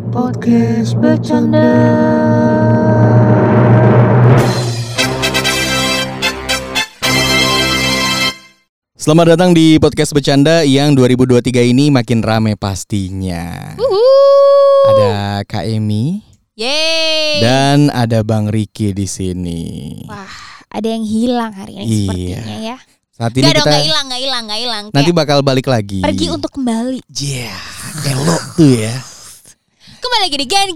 Podcast Bercanda. Selamat datang di Podcast Bercanda yang 2023 ini makin rame pastinya. Ada Kak Emi. Yeay. Dan ada Bang Riki di sini. Wah, ada yang hilang hari ini sepertinya ya. Saat ini kita nggak hilang. nanti bakal balik lagi. Pergi untuk kembali. Yeah, elok tuh ya. Kembali lagi di Gen.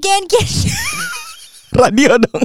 Radio dong.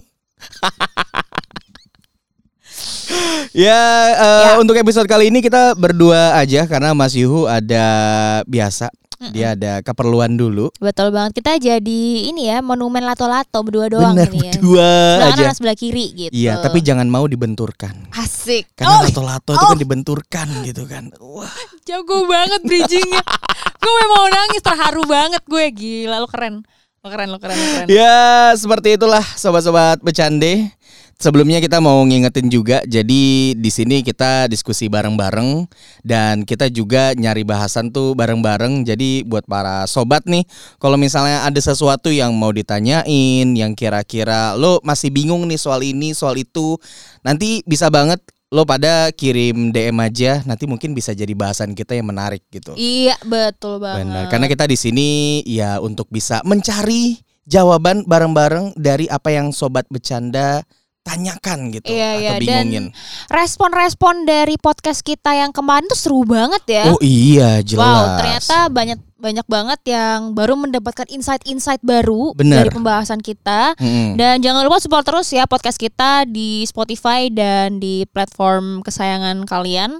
Ya, untuk episode kali ini kita berdua aja karena Mas Yuhu ada biasa. Dia ada keperluan dulu. Betul banget, kita jadi ini ya monumen lato-lato berdua doang. Bener, ini ya. berdua sebelah aja. kanan sebelah kiri gitu. Iya, tapi jangan mau dibenturkan. Asik. Karena lato-lato itu kan dibenturkan gitu kan. Wah, jago banget bridgingnya. Gue mau nangis, terharu banget gue, gila, lo keren. Lo keren. ya seperti itulah sobat-sobat bercande. Sebelumnya kita mau ngingetin juga, jadi di sini kita diskusi bareng-bareng dan kita juga nyari bahasan tuh bareng-bareng. Jadi buat para sobat nih, kalau misalnya ada sesuatu yang mau ditanyain, yang kira-kira lo masih bingung nih soal ini, soal itu, nanti bisa banget lo pada kirim DM aja, nanti mungkin bisa jadi bahasan kita yang menarik gitu. Iya, betul banget. Benar, karena kita di sini ya untuk bisa mencari jawaban bareng-bareng dari apa yang sobat bercanda tanyakan gitu, atau bingungin. Dan respon-respon dari podcast kita yang kemarin tuh seru banget ya. Oh iya, jelas. Wow, ternyata banyak banget yang baru mendapatkan insight baru dari pembahasan kita. Dan jangan lupa support terus ya podcast kita di Spotify dan di platform kesayangan kalian.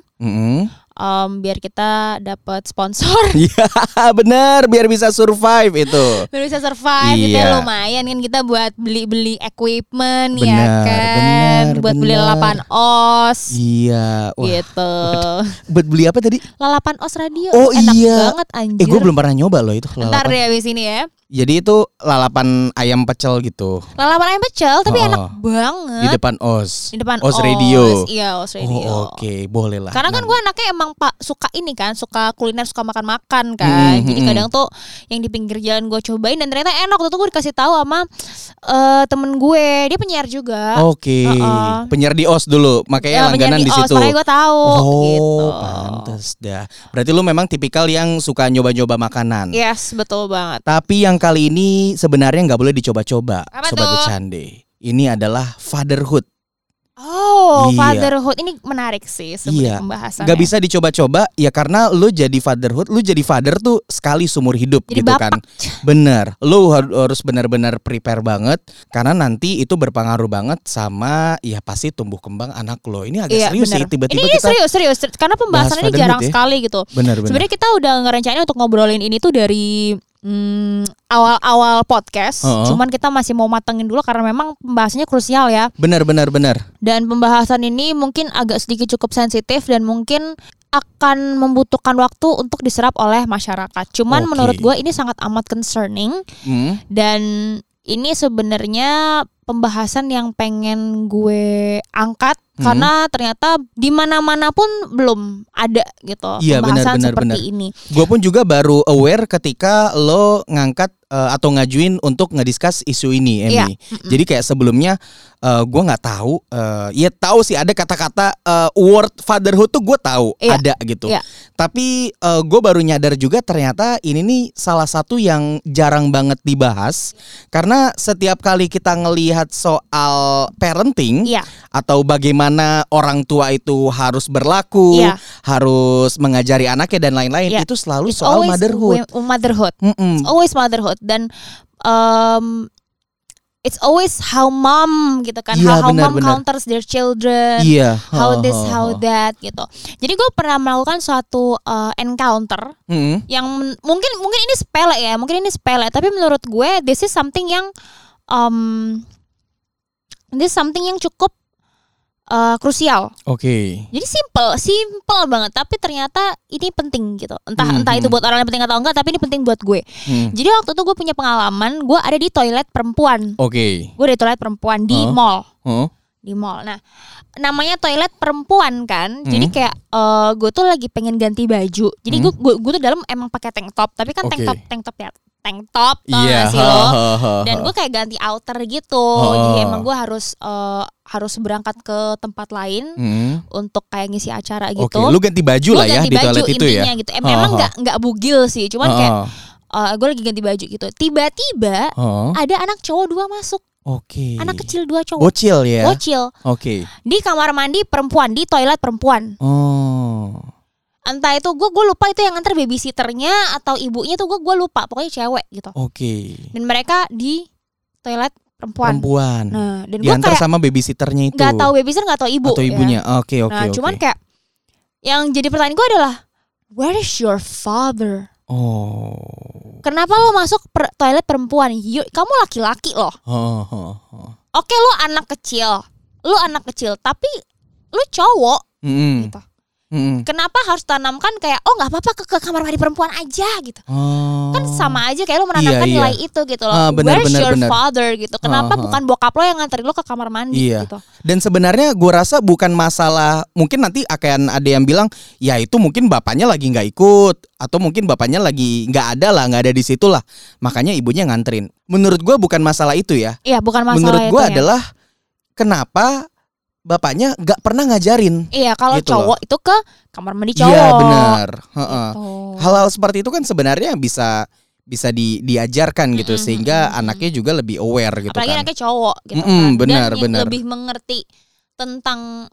Biar kita dapat sponsor. Iya, benar, biar bisa survive itu. Biar bisa survive, itu lumayan kan kita buat beli equipment, bener, ya kan, buat beli lalapan os. Iya, wah. Gitu. Buat beli apa tadi? Lalapan os radio. Oh enak iya. banget anjir. Gue belum pernah nyoba loh itu lalapan. Ntar deh abis ini ya. Jadi itu lalapan ayam pecel gitu. Lalapan ayam pecel tapi enak banget. Di depan os. Di depan os radio. Iya, os radio. Oh, oke, boleh lah. Karena kan gue anaknya emang suka ini kan, suka kuliner, suka makan-makan kan. Jadi kadang tuh yang di pinggir jalan gue cobain dan ternyata enak. Waktu itu gue dikasih tahu sama temen gue, dia penyiar juga. Oke. Penyiar di os dulu, makanya langganan di situ. Makanya gue tahu. Gitu. Pantes dah. Berarti lu memang tipikal yang suka nyoba-nyoba makanan. Yes, betul banget. Tapi yang kali ini sebenarnya nggak boleh dicoba-coba, apa sobat tuh? bercande. Ini adalah fatherhood. Oh, iya. Fatherhood ini menarik sih sebenarnya pembahasannya. Gak bisa dicoba-coba ya karena lu jadi fatherhood, lu jadi father tuh sekali seumur hidup jadi gitu bapak. Kan. Bener, lu harus benar-benar prepare banget karena nanti itu berpengaruh banget sama ya pasti tumbuh kembang anak lo. Ini agak serius bener. sih tiba-tiba ini kita serius karena pembahasan ini jarang sekali gitu. Bener. Sebenarnya kita udah ngerencanain untuk ngobrolin ini tuh dari awal-awal podcast, cuman kita masih mau matengin dulu karena memang pembahasannya krusial ya. Benar. Dan pembahasan ini mungkin agak sedikit cukup sensitif dan mungkin akan membutuhkan waktu untuk diserap oleh masyarakat. Cuman menurut gue ini sangat amat concerning dan ini sebenarnya pembahasan yang pengen gue angkat karena ternyata di mana-mana pun belum ada gitu pembahasan seperti ini. Gue pun juga baru aware ketika lo ngangkat atau ngajuin untuk ngediscuss isu ini, Emi. Jadi kayak sebelumnya gue nggak tahu, ya tahu sih ada kata-kata word fatherhood tuh gue tahu ada gitu. Tapi gue baru nyadar juga ternyata ini nih salah satu yang jarang banget dibahas karena setiap kali kita ngelihat soal parenting atau bagaimana orang tua itu harus berlaku, harus mengajari anaknya dan lain-lain, itu selalu soal motherhood. Always motherhood dan it's always how mom gitu kan, how mom counters their children, how this, how that gitu. Jadi gue pernah melakukan suatu encounter yang mungkin ini sepele tapi menurut gue this is something yang cukup krusial. Jadi simple banget, tapi ternyata ini penting gitu. Entah itu buat orang yang penting atau enggak, tapi ini penting buat gue. Jadi waktu itu gue punya pengalaman, gue ada di toilet perempuan. Gue di toilet perempuan di mall. Di mall. Nah, namanya toilet perempuan kan. Jadi kayak gue tuh lagi pengen ganti baju. Jadi gue tuh dalam emang pakai tank top, tapi kan tank tank top tau gak sih lo. Dan gue kayak ganti outer gitu. Jadi emang gue harus berangkat ke tempat lain untuk kayak ngisi acara gitu. Oke, lu ganti baju lah ya di toilet itu ya. Gitu. Emang nggak bugil sih, cuman kayak gue lagi ganti baju gitu. Tiba-tiba ada anak cowok 2 masuk. Oke. Anak kecil 2 cowok. Bocil ya. Bocil. Oke. Di kamar mandi perempuan, di toilet perempuan. Entah itu gue lupa itu yang nganter babysitternya atau ibunya tuh gue lupa, pokoknya cewek gitu. Oke. Dan mereka di toilet perempuan. Nah, dan gue diantar kayak sama babysitternya itu. Gak tahu babysitter, gak tahu ibu. Atau ibunya. Ya. Oke. Nah, cuman kayak yang jadi pertanyaan gue adalah, where is your father? Kenapa lo masuk toilet perempuan? Kamu laki-laki loh. Oke, lo anak kecil, tapi lo cowok gitu. Kenapa harus tanamkan kayak nggak apa-apa ke kamar mandi perempuan aja gitu? Kan sama aja kayak lo menanamkan nilai itu gitu loh. Where's your father gitu? Kenapa bukan bokap lo yang nganterin lo ke kamar mandi gitu? Dan sebenarnya gue rasa bukan masalah, mungkin nanti akan ada yang bilang ya itu mungkin bapaknya lagi nggak ikut atau mungkin bapaknya lagi nggak ada di situ lah, makanya ibunya nganterin. Menurut gue bukan masalah itu ya. Iya, bukan masalah. Menurut gue itu adalah kenapa bapaknya nggak pernah ngajarin. Iya, kalau gitu cowok itu ke kamar mandi cowok. Iya benar. Gitu. Hal-hal seperti itu kan sebenarnya bisa diajarkan gitu sehingga anaknya juga lebih aware gitu. Apalagi kan. Anaknya cowok gitu kan. Benar, dan benar. Lebih mengerti tentang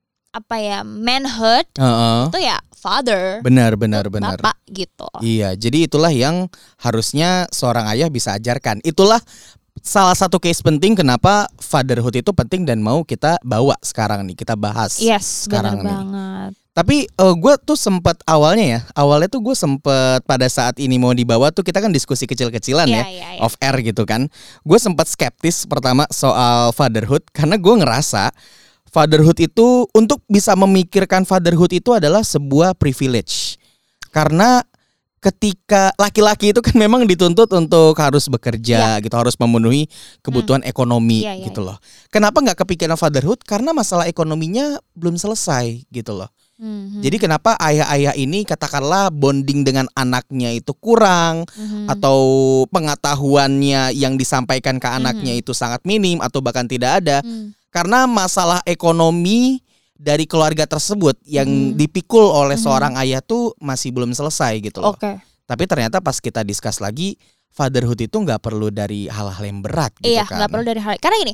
manhood itu ya father. Benar. Bapak gitu. Iya, jadi itulah yang harusnya seorang ayah bisa ajarkan. Itulah salah satu case penting kenapa fatherhood itu penting dan mau kita bawa sekarang nih, kita bahas. Yes, sekarang benar banget. Tapi gue tuh sempet awalnya tuh gue sempet pada saat ini mau dibawa tuh kita kan diskusi kecil-kecilan ya, off air gitu kan. Gue sempat skeptis pertama soal fatherhood karena gue ngerasa fatherhood itu, untuk bisa memikirkan fatherhood itu adalah sebuah privilege. Karena ketika laki-laki itu kan memang dituntut untuk harus bekerja gitu, harus memenuhi kebutuhan ekonomi gitu loh. Kenapa nggak kepikiran fatherhood? Karena masalah ekonominya belum selesai gitu loh. Jadi kenapa ayah-ayah ini katakanlah bonding dengan anaknya itu kurang, atau pengetahuannya yang disampaikan ke anaknya itu sangat minim atau bahkan tidak ada, karena masalah ekonomi dari keluarga tersebut yang dipikul oleh seorang ayah tuh masih belum selesai gitu loh. Tapi ternyata pas kita discuss lagi, fatherhood itu nggak perlu dari hal-hal yang berat gitu kan. Iya, nggak perlu dari hal. Karena gini,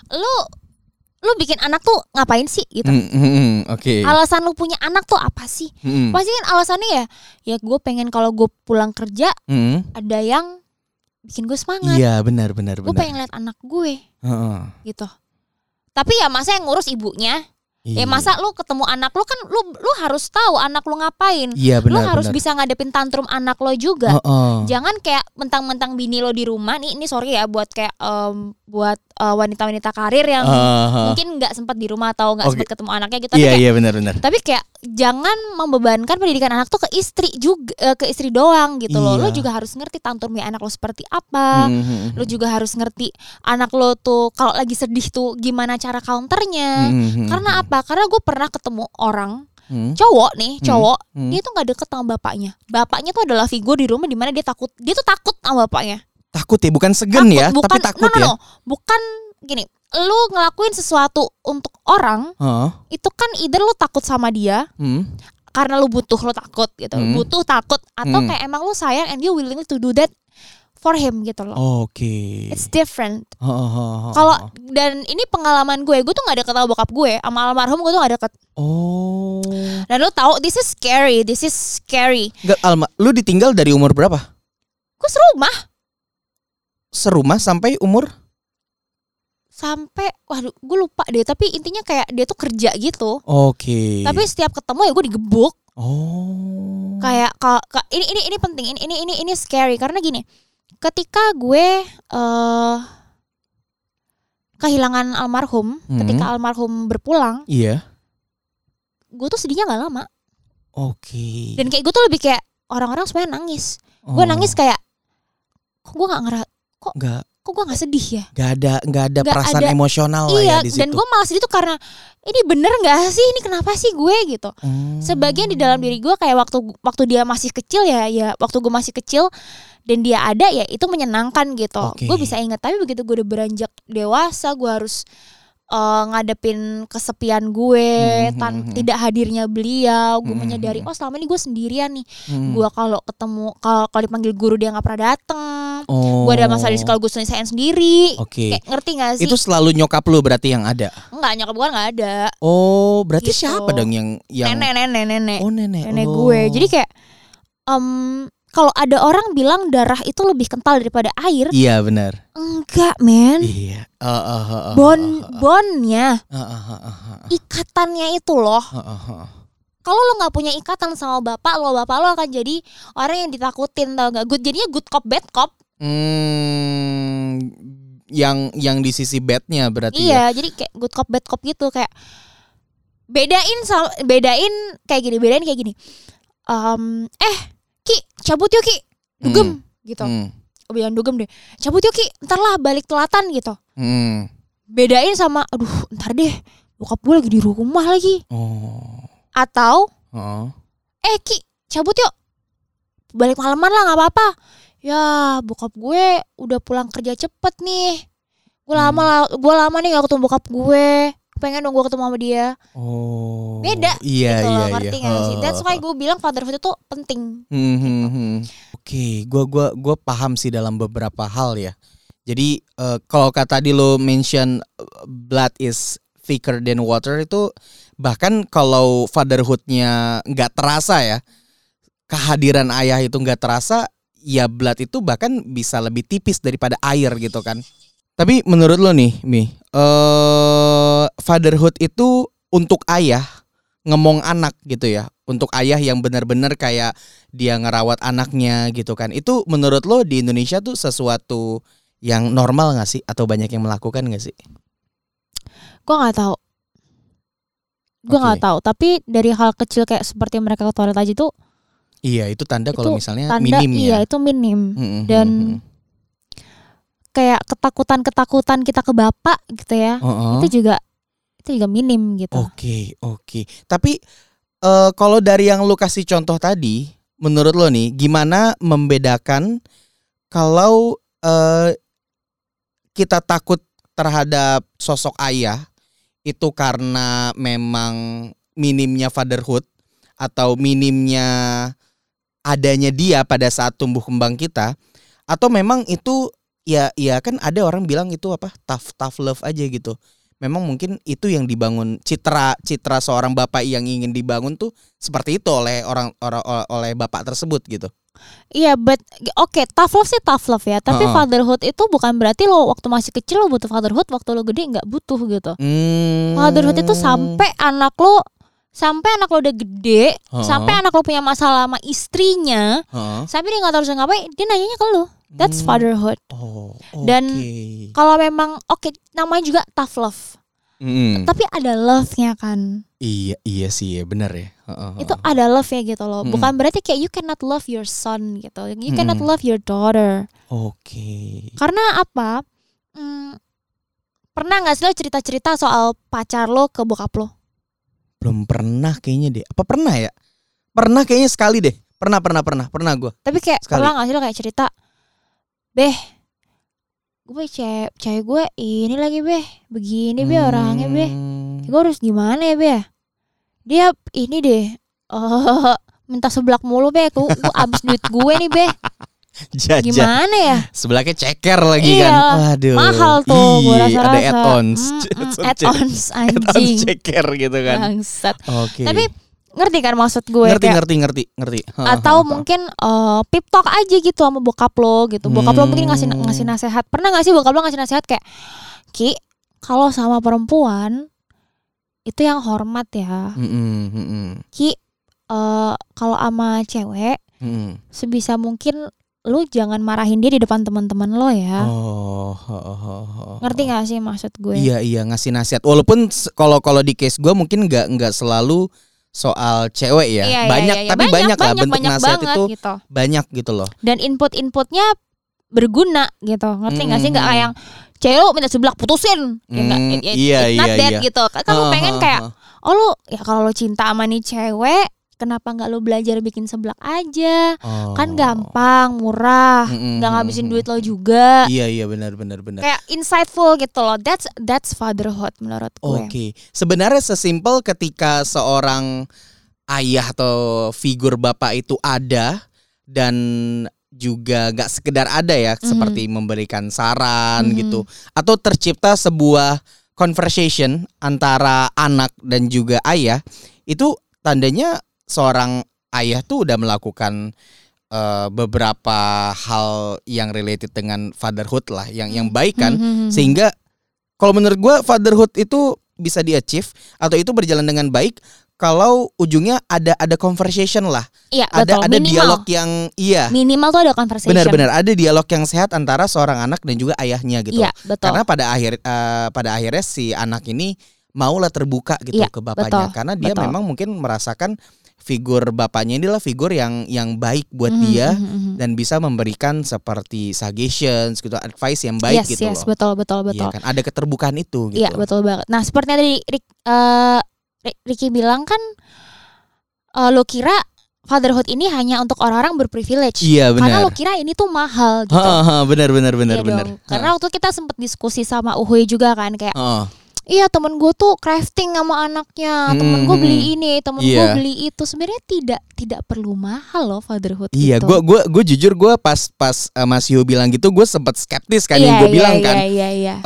lu bikin anak tuh ngapain sih gitu? Alasan lu punya anak tuh apa sih? Pasti kan alasannya ya gue pengen kalau gue pulang kerja ada yang bikin gue semangat. Iya, benar. Gue pengen lihat anak gue, gitu. Tapi ya masa yang ngurus ibunya? Ya masa lu ketemu anak lu kan lu harus tahu anak lu ngapain. Iya, benar, lu harus bisa ngadepin tantrum anak lo juga. Jangan kayak mentang-mentang bini lo di rumah nih, ini sorry ya buat kayak buat wanita-wanita karir yang mungkin nggak sempat di rumah atau nggak sempat ketemu anaknya gitu. Iya, benar. Tapi kayak jangan membebankan pendidikan anak tuh ke istri juga, ke istri doang gitu loh. Lo juga harus ngerti tantrumnya anak lo seperti apa. Lo juga harus ngerti anak lo tuh kalau lagi sedih tuh gimana cara counternya. Karena apa? Karena gue pernah ketemu orang cowok, dia tuh nggak deket sama bapaknya. Bapaknya tuh adalah figur di rumah di mana dia tuh takut sama bapaknya. Takut ya, bukan segen ya, tapi takut ya. Bukan gini, lu ngelakuin sesuatu untuk orang, itu kan either lu takut sama dia, karena lu butuh, lu takut gitu, butuh takut, atau kayak emang lu sayang and you willing to do that for him gitu loh. It's different. Kalau dan ini pengalaman gue tuh nggak deket sama bokap gue, sama almarhum gue tuh nggak deket. Dan lu tahu, this is scary. Nggak, lu ditinggal dari umur berapa? Gue serumah sampai umur? Sampai, waduh, gue lupa deh. Tapi intinya kayak dia tuh kerja gitu. Tapi setiap ketemu ya gue digebuk. Kayak ini penting, ini scary karena gini. Ketika gue kehilangan almarhum, ketika almarhum berpulang, gue tuh sedihnya nggak lama. Dan kayak gue tuh lebih kayak orang-orang sebenarnya nangis. Gue nangis kayak, kok gue nggak kok gue nggak sedih ya? Nggak ada perasaan emosional lah iya, ya di situ. Dan gue malah sedih tuh karena ini bener nggak sih? Ini kenapa sih gue gitu? Sebagian di dalam diri gue kayak waktu dia masih kecil ya waktu gue masih kecil dan dia ada ya itu menyenangkan gitu. Gue bisa ingat. Tapi begitu gue udah beranjak dewasa, gue harus ngadepin kesepian gue, tidak hadirnya beliau, gue menyadari selama ini gue sendirian nih. Gue kalau dipanggil guru dia nggak pernah dateng. Gue ada masalah di sekolah, gue selesaiin sendiri. Kayak ngerti nggak sih? Itu selalu nyokap lu berarti yang ada? Enggak, nyokap gue nggak ada. Oh, berarti gitu. siapa dong yang nenek? Oh, nenek gue. Jadi kayak kalau ada orang bilang darah itu lebih kental daripada air. Iya benar. Enggak, men. Iya. Bonnya, ikatannya itu loh. Kalau lo nggak punya ikatan sama bapak lo akan jadi orang yang ditakutin, tau gak? Jadinya good cop bad cop. Yang di sisi badnya berarti. Iya, jadi kayak good cop bad cop gitu, kayak bedain kayak gini. Ki, cabut yuk Ki, dugem gitu. Jangan dugem deh, cabut yuk Ki, ntar lah balik telatan gitu. Bedain sama, aduh ntar deh, bokap gue lagi di rumah lagi. Atau Ki, cabut yuk, balik malaman lah gak apa-apa. Ya bokap gue udah pulang kerja cepet nih, gue lama nih gak ketemu bokap gue, pengen dong gue ketemu sama dia. Beda iya, gitu iya, loh, ngerti iya. gak sih? That's why gue bilang fatherhood itu penting. Oke, gue paham sih dalam beberapa hal ya. Jadi kalau tadi lo mention blood is thicker than water, itu bahkan kalau fatherhoodnya nggak terasa ya, kehadiran ayah itu nggak terasa, ya blood itu bahkan bisa lebih tipis daripada air gitu kan. Tapi menurut lo nih, Mi, fatherhood itu untuk ayah ngemong anak gitu ya, untuk ayah yang benar-benar kayak dia ngerawat anaknya gitu kan, itu menurut lo di Indonesia tuh sesuatu yang normal nggak sih, atau banyak yang melakukan nggak sih? Gue nggak tahu. Tapi dari hal kecil kayak seperti mereka ke toilet aja tuh. Iya, itu tanda kalau misalnya tanda, minim ya. Iya, itu minim. Dan kayak ketakutan kita ke bapak gitu ya. Itu juga minim gitu. Oke. Tapi kalau dari yang lu kasih contoh tadi, menurut lo nih gimana membedakan kalau kita takut terhadap sosok ayah itu karena memang minimnya fatherhood atau minimnya adanya dia pada saat tumbuh kembang kita, atau memang itu ya kan ada orang bilang itu apa, tough love aja gitu. Memang mungkin itu yang dibangun, citra seorang bapak yang ingin dibangun tuh seperti itu oleh oleh bapak tersebut gitu. Iya, tough love sih tough love ya. Tapi fatherhood itu bukan berarti lo waktu masih kecil lo butuh fatherhood, waktu lo gede nggak butuh gitu. Fatherhood itu sampai anak lo udah gede, sampai anak lo punya masalah sama istrinya, sampai dia nggak tahu harus ngapain, dia nanyanya ke lo. That's fatherhood. Dan kalau memang namanya juga tough love. Tapi ada love-nya kan. Iya sih, ya benar ya. Itu ada love ya gitu loh. Bukan berarti kayak you cannot love your son gitu. You cannot love your daughter. Karena apa? Pernah nggak sih lo cerita-cerita soal pacar lo ke bokap lo? Belum pernah kayaknya deh. Apa pernah ya? Pernah kayaknya sekali deh. Pernah gue. Tapi kayak sekali. Pernah nggak sih lo kayak cerita, Beh, gue cewek gue ini lagi Beh, begini Beh orangnya Beh, gue harus gimana ya Beh? Dia ini deh, minta seblak mulu Beh, gue abis duit gue nih Beh. Gimana ya? Sebelaknya ceker lagi kan. Waduh. Mahal tuh gue rasa-rasa. Ada add-ons. Add-ons anjing. Ceker gitu kan. Bangsat. Tapi ngerti kan maksud gue? Ngerti. Atau mungkin pep talk aja gitu sama bokap lo gitu. Bokap lo mungkin ngasih nasihat. Pernah gak sih bokap lo ngasih nasihat kayak, Ki, kalau sama perempuan itu yang hormat ya. Ki, kalau sama cewek sebisa mungkin lu jangan marahin dia di depan teman-teman lo ya. Ngerti gak sih maksud gue? Iya ngasih nasihat. Walaupun kalau di case gue mungkin nggak selalu soal cewek ya. Iya, banyak iya. Tapi banyak lah bentuk nasihat banget, itu gitu. Banyak gitu loh. Dan input-inputnya berguna gitu. Ngerti nggak sih? Nggak kayak yang cewek lu minta sebelah putusin, not that gitu. Kan lu pengen kayak, lu ya kalau lu cinta sama nih cewek, kenapa nggak lu belajar bikin seblak aja? Kan gampang, murah, nggak ngabisin duit lo juga. Iya benar. Kayak insightful gitu loh. That's fatherhood menurut gue. Oke. Sebenarnya sesimpel ketika seorang ayah atau figur bapak itu ada dan juga gak sekedar ada ya, seperti memberikan saran gitu, atau tercipta sebuah conversation antara anak dan juga ayah, itu tandanya seorang ayah tuh udah melakukan beberapa hal yang related dengan fatherhood lah, yang baik kan. Sehingga kalau menurut gue fatherhood itu bisa di-achieve atau itu berjalan dengan baik kalau ujungnya ada conversation lah. Iya, ada minimal. Dialog yang minimal tuh ada conversation. Benar ada dialog yang sehat antara seorang anak dan juga ayahnya gitu. Iya, betul. Karena pada akhirnya si anak ini maulah terbuka gitu ke bapaknya, karena dia memang mungkin merasakan figur bapaknya ini adalah figur yang baik buat dia dan bisa memberikan seperti suggestions gitu, advice yang baik gitu loh. Betul. Iya kan, ada keterbukaan itu gitu. Iya, betul banget. Nah, seperti tadi Ricky bilang kan, lo kira fatherhood ini hanya untuk orang-orang berprivilege. Iya, benar. Karena lo kira ini tuh mahal gitu. Benar. Karena waktu kita sempat diskusi sama Uhuy juga kan, kayak iya temen gue tuh crafting sama anaknya, temen gue beli ini, temen gue beli itu. Sebenarnya tidak perlu mahal loh fatherhood. Iya, gitu. gue jujur gue pas Mas Yu bilang gitu, gue sempat skeptis kan, yang gue bilang kan. Iya.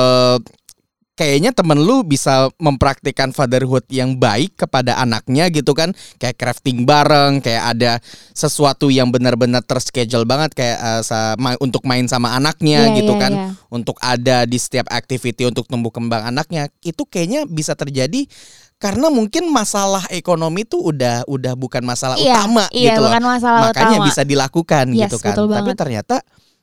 Kayaknya temen lu bisa mempraktikkan fatherhood yang baik kepada anaknya gitu kan, kayak crafting bareng, kayak ada sesuatu yang benar-benar terschedule banget, kayak untuk main sama anaknya gitu kan, untuk ada di setiap activity untuk tumbuh kembang anaknya. Itu kayaknya bisa terjadi karena mungkin masalah ekonomi tuh udah bukan masalah utama gitu loh. Makanya bisa dilakukan gitu kan. Tapi ternyata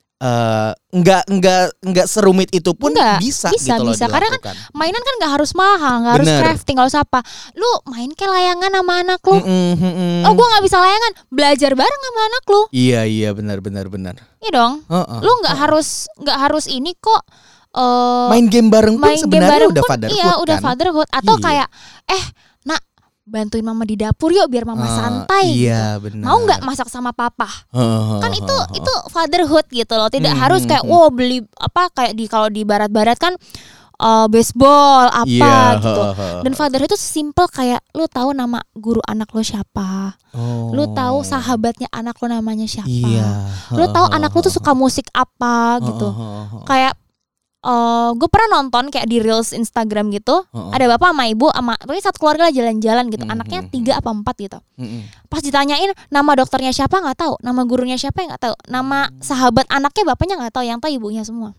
nggak serumit itu pun bisa gitu loh dilakukan. Karena kan mainan kan nggak harus mahal, nggak harus crafting, nggak usah apa. Lu main kayak layangan sama anak lu. Oh, gue nggak bisa layangan, belajar bareng sama anak lu. Iya benar. Iya dong. Lu nggak harus ini kok. Main game bareng pun sebenarnya udah fatherhood. Iya, udah kan? fatherhood. Atau kayak nak bantuin mama di dapur yuk biar mama santai. Iya, gitu. benar. Mau nggak masak sama papa? Kan itu fatherhood gitu loh. Tidak harus kayak beli apa kayak kalau di barat-barat kan baseball apa gitu. Dan fatherhood itu simple kayak lu tahu nama guru anak lo siapa. Lu tahu sahabatnya anak lo namanya siapa. Lu tahu anak lo tuh suka musik apa gitu. Kayak gue pernah nonton kayak di reels Instagram gitu, ada bapak sama ibu sama pokoknya satu keluarga lah jalan-jalan gitu, anaknya 3 apa 4 gitu. Pas ditanyain nama dokternya siapa nggak tahu, nama gurunya siapa nggak tahu, nama sahabat anaknya bapaknya nggak tahu, yang tahu ibunya semua.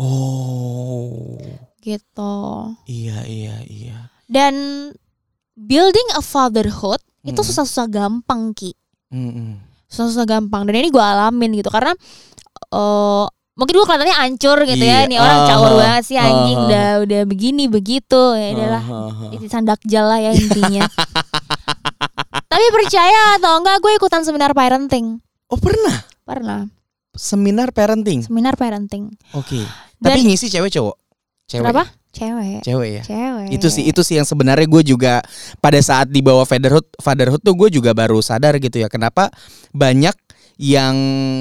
Gitu. Iya. Dan building a fatherhood itu susah-susah gampang Ki. Susah-susah gampang, dan ini gue alamin gitu karena mungkin gue kelihatannya hancur gitu ya, nih orang caur banget sih anjing, udah begini begitu, ya adalah itisan dakjal lah ya intinya. Tapi percaya atau enggak, gue ikutan seminar parenting. Oh Pernah. Seminar parenting. Oke. Tapi ngisi cewek cowok? Kenapa? Cewek ya. Cewek. Itu sih yang sebenarnya gue juga pada saat di bawah fatherhood tuh gue juga baru sadar gitu ya, kenapa banyak yang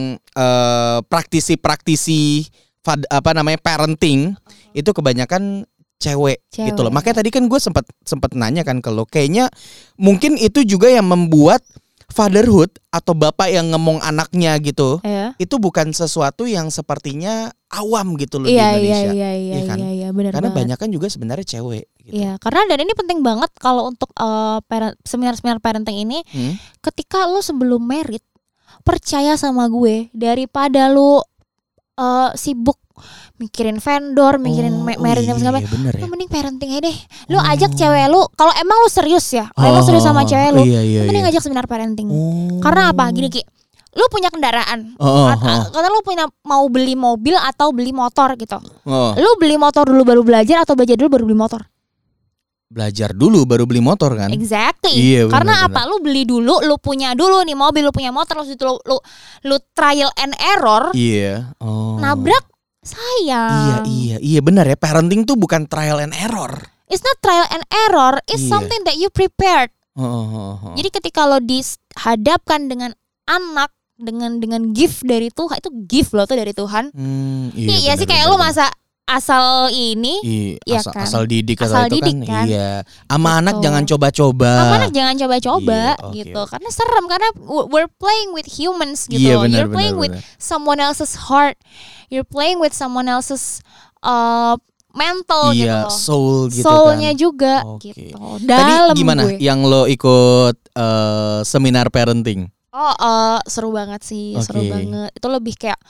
praktisi parenting itu kebanyakan cewek gitu loh. Makanya tadi kan gue sempat nanya kan ke lo, kayaknya mungkin itu juga yang membuat fatherhood atau bapak yang ngomong anaknya gitu, itu bukan sesuatu yang sepertinya awam gitu loh di Indonesia. Iya, benar. Karena banyak kan juga sebenarnya cewek gitu. Iya, karena dan ini penting banget kalau untuk seminar parenting ini, ketika lo sebelum married, percaya sama gue, daripada lu sibuk mikirin vendor, mikirin married dan segala macam, lu mending parenting aja deh. Lu ajak cewek lu, kalau emang lu serius ya, emang serius sama cewek lu, lu mending ajak seminar parenting. Karena apa? Gini Ki, lu punya kendaraan, karena lu mau beli mobil atau beli motor gitu. Lu beli motor dulu baru belajar atau belajar dulu baru beli motor? belajar dulu baru beli motor kan? Exactly. Iya, Karena benar. apa? Lu beli dulu, lu punya dulu nih mobil, lu punya motor, lu trial and error, Iya. Oh. nabrak sayang. Iya benar ya. Parenting tuh bukan trial and error. It's not trial and error, it's Iya. something that you prepared. Oh. Jadi ketika lo dihadapkan dengan anak dengan gift dari Tuhan, itu gift lo tuh dari Tuhan. Iya sih, kayak lo masa asal ini, iya, ya kan? asal didik Asal itu didik kan? Iya. Sama Gitu. anak jangan coba-coba. Sama anak jangan coba-coba Iya, oke, gitu. oke. Karena serem, karena we're playing with humans gitu. Iya, benar, You're playing with someone else's heart. You're playing with someone else's mental gitu Iya, loh. soul gitu Soulnya kan. juga Oke. gitu. Tadi Dalam gimana gue. yang lo ikut seminar parenting? Seru banget sih, Oke. seru banget. Itu lebih kayak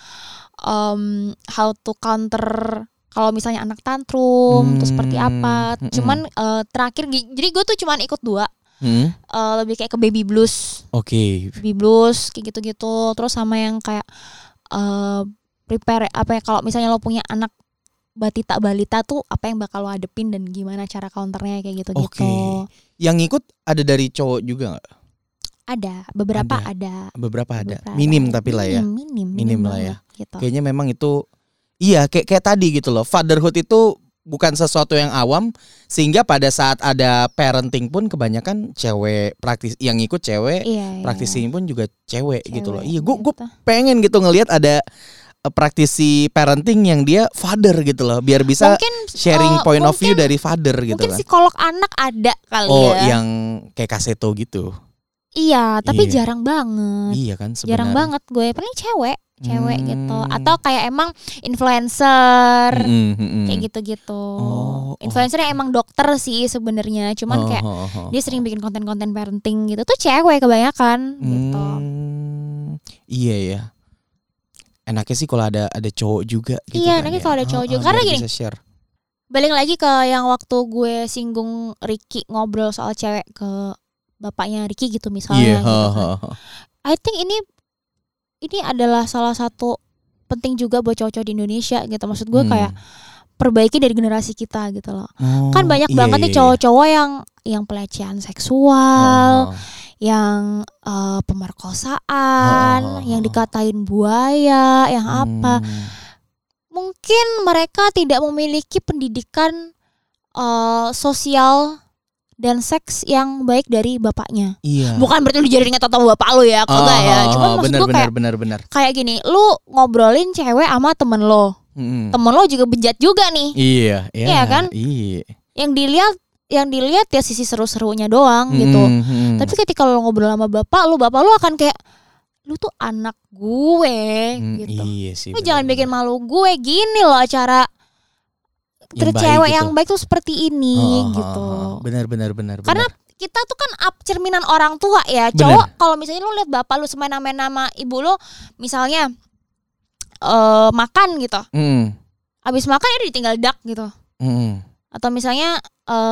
how to counter kalau misalnya anak tantrum, terus seperti apa. Cuman terakhir, jadi gue tuh cuman ikut 2. Lebih kayak ke baby blues. Oke. Baby blues kayak gitu-gitu. Terus sama yang kayak prepare apa ya, kalau misalnya lo punya anak balita tuh apa yang bakal lo hadepin dan gimana cara counternya kayak gitu-gitu. Oke. Yang ngikut ada dari cowok juga nggak? Ada, beberapa ada. Beberapa ada. Beberapa Minim ada. tapi lah ya. Minim lah ya. banget, gitu. Kayaknya memang itu iya kayak tadi gitu loh. Fatherhood itu bukan sesuatu yang awam, sehingga pada saat ada parenting pun kebanyakan cewek praktis yang ngikut cewek, Iya, praktisi pun juga cewek gitu loh. Iya, gue gitu. pengen gitu ngelihat ada praktisi parenting yang dia father gitu loh, biar bisa Mungkin, sharing point of view mungkin- dari father gitu Mungkin kan. psikolog anak ada kali Oh, ya. yang kayak Kaseto gitu. Iya, tapi Iya. jarang banget. Iya kan sebenarnya. Jarang banget gue, paling cewek gitu. Atau kayak emang influencer. Kayak gitu-gitu. Influencer yang emang dokter sih sebenarnya, cuman kayak dia sering bikin konten-konten parenting gitu tuh cewek kebanyakan gitu. Iya ya. Enaknya sih kalau ada cowok juga gitu. Iya, kan enaknya ya. kalau ada cowok juga. Biar Karena gini, bisa share. balik lagi ke yang waktu gue singgung Ricky ngobrol soal cewek ke bapaknya Ricky gitu misalnya gitu kan. I think ini adalah salah satu penting juga buat cowok-cowok di Indonesia gitu. Maksud gue kayak perbaiki dari generasi kita gitu loh. Kan banyak banget nih cowok-cowok yang pelecehan seksual, yang pemerkosaan, yang dikatain buaya, yang apa. Mungkin mereka tidak memiliki pendidikan sosial dan seks yang baik dari bapaknya. Iya. Bukan berarti lu jadi ingat atau bapak lu ya, kagak ya. Cuma maksud gue benar. kayak gini, lu ngobrolin cewek sama temen lo. Temen lo juga bejat juga nih. Iya kan? Iya. Yang dilihat ya sisi seru-serunya doang gitu. Tapi ketika lo ngobrol sama bapak lu akan kayak, lu tuh anak gue gitu. Iya sih. Lu jangan bikin malu gue, gini loh cara cewek yang baik tuh seperti ini gitu. Benar. Karena kita tuh kan cerminan orang tua ya. Cowok kalau misalnya lu lihat bapak lu semena-mena nama ibu lu, misalnya makan gitu. Abis makan ya ditinggal dak gitu. Atau misalnya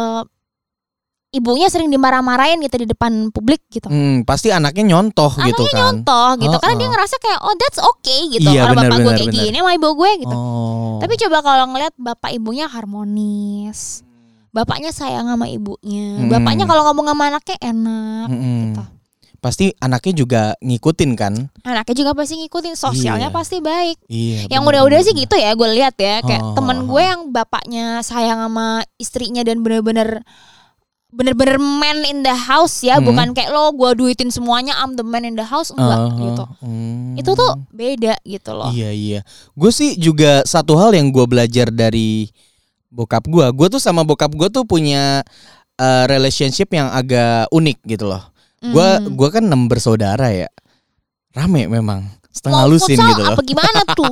ibunya sering dimarah-marahin gitu di depan publik gitu. Pasti anaknya nyontoh gitu kan. Karena dia ngerasa kayak that's okay gitu. Iya, Kalau bapak gue benar. kayak gini sama ibu gue gitu. Oh. Tapi coba kalau ngeliat bapak ibunya harmonis, bapaknya sayang sama ibunya, bapaknya kalau ngomong sama anaknya enak gitu. Pasti anaknya juga ngikutin kan. Anaknya juga pasti ngikutin, sosialnya pasti baik. Iya. Yang udah-udah sih gitu ya, gue lihat ya. Kayak temen gue yang bapaknya sayang sama istrinya dan bener-bener man in the house ya. Bukan kayak lo gue duitin semuanya, I'm the man in the house, enggak gitu. Itu tuh beda gitu loh. Iya. Gue sih juga satu hal yang gue belajar dari bokap gue. Gue tuh sama bokap gue tuh punya relationship yang agak unik gitu loh. Gue kan 6 bersaudara ya. Rame memang. Setengah lusin gitu loh. Apa gimana tuh?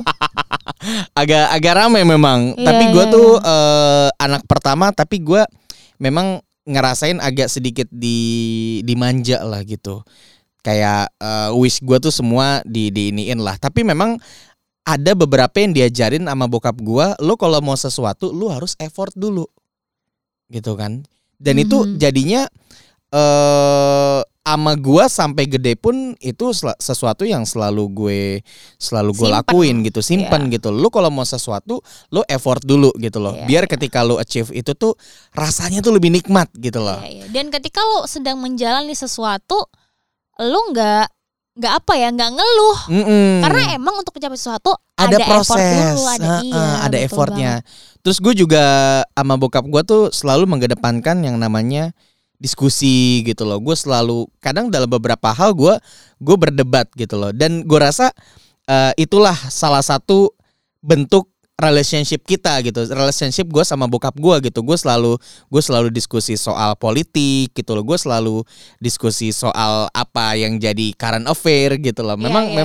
agak rame memang. Tapi gue tuh anak pertama, tapi gue memang ngerasain agak sedikit dimanja lah gitu. Kayak wish gue tuh semua diiniin lah. Tapi memang ada beberapa yang diajarin sama bokap gue, lo kalau mau sesuatu lo harus effort dulu, gitu kan. Dan itu jadinya ama gua sampai gede pun itu sesuatu yang selalu gue lakuin gitu, simpan gitu. Lu kalau mau sesuatu, lu effort dulu gitu loh. Biar ketika lu achieve itu tuh rasanya tuh lebih nikmat gitu loh. Dan ketika lu sedang menjalani sesuatu, lu nggak ngeluh. Karena emang untuk mencapai sesuatu ada proses, effort dulu, ada effortnya. Terus gue juga sama bokap gue tuh selalu mengedepankan yang namanya diskusi gitu loh. Gue selalu kadang dalam beberapa hal gue berdebat gitu loh. Dan gue rasa itulah salah satu bentuk relationship kita gitu. Relationship gue sama bokap gue gitu. Gue selalu diskusi soal politik gitu loh. Gue selalu diskusi soal apa yang jadi current affair gitu loh.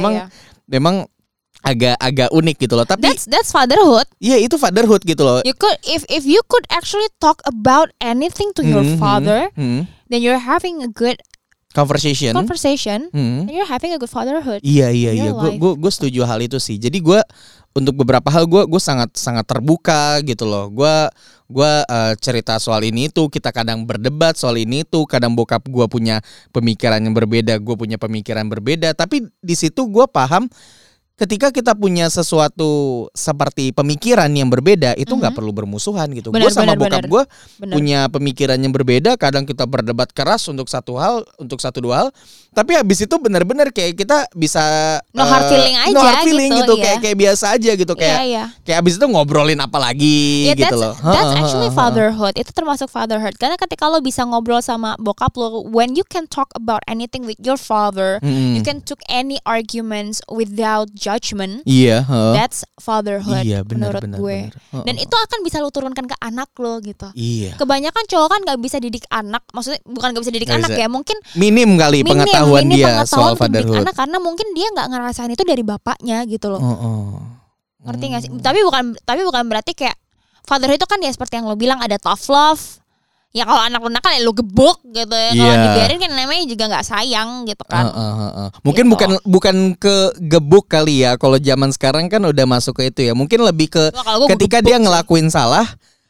Memang agak unik gitu loh. Tapi that's fatherhood. Iya, itu fatherhood gitu loh. You could if you could actually talk about anything to your father, then you're having a good conversation, and you're having a good fatherhood. Iya. Gue setuju hal itu sih. Jadi gue untuk beberapa hal gue sangat terbuka gitu loh. Gue cerita soal ini itu, kita kadang berdebat soal ini itu, kadang bokap gue punya pemikiran yang berbeda, gue punya pemikiran berbeda. Tapi di situ gue paham ketika kita punya sesuatu seperti pemikiran yang berbeda, itu nggak perlu bermusuhan gitu. Gue sama bokap gue punya pemikiran yang berbeda, kadang kita berdebat keras untuk dua hal, tapi habis itu benar-benar kayak kita bisa no hard feeling gitu. Kayak biasa aja gitu, kayak habis itu ngobrolin apa lagi gitu loh. That's actually fatherhood. Itu termasuk fatherhood. Karena ketika lo bisa ngobrol sama bokap lo, when you can talk about anything with your father, you can took any arguments without judgment. That's fatherhood. Menurut gue. Dan itu akan bisa lo turunkan ke anak lo gitu. Kebanyakan cowok kan nggak bisa didik anak. Maksudnya bukan nggak bisa didik anak ya, mungkin minim kali pengetahuan dia soal fatherhood. Anak karena mungkin dia nggak ngerasain itu dari bapaknya gitu loh. Ngerti nggak sih? Tapi bukan berarti kayak fatherhood itu kan ya seperti yang lo bilang, ada tough love. Ya kalau anak lo nakal ya lo gebuk gitu ya. Kalau dibiarin kan namanya juga nggak sayang gitu kan. Mungkin gitu. bukan ke gebuk kali ya. Kalau zaman sekarang kan udah masuk ke itu ya. Mungkin lebih ke ketika dia ngelakuin salah,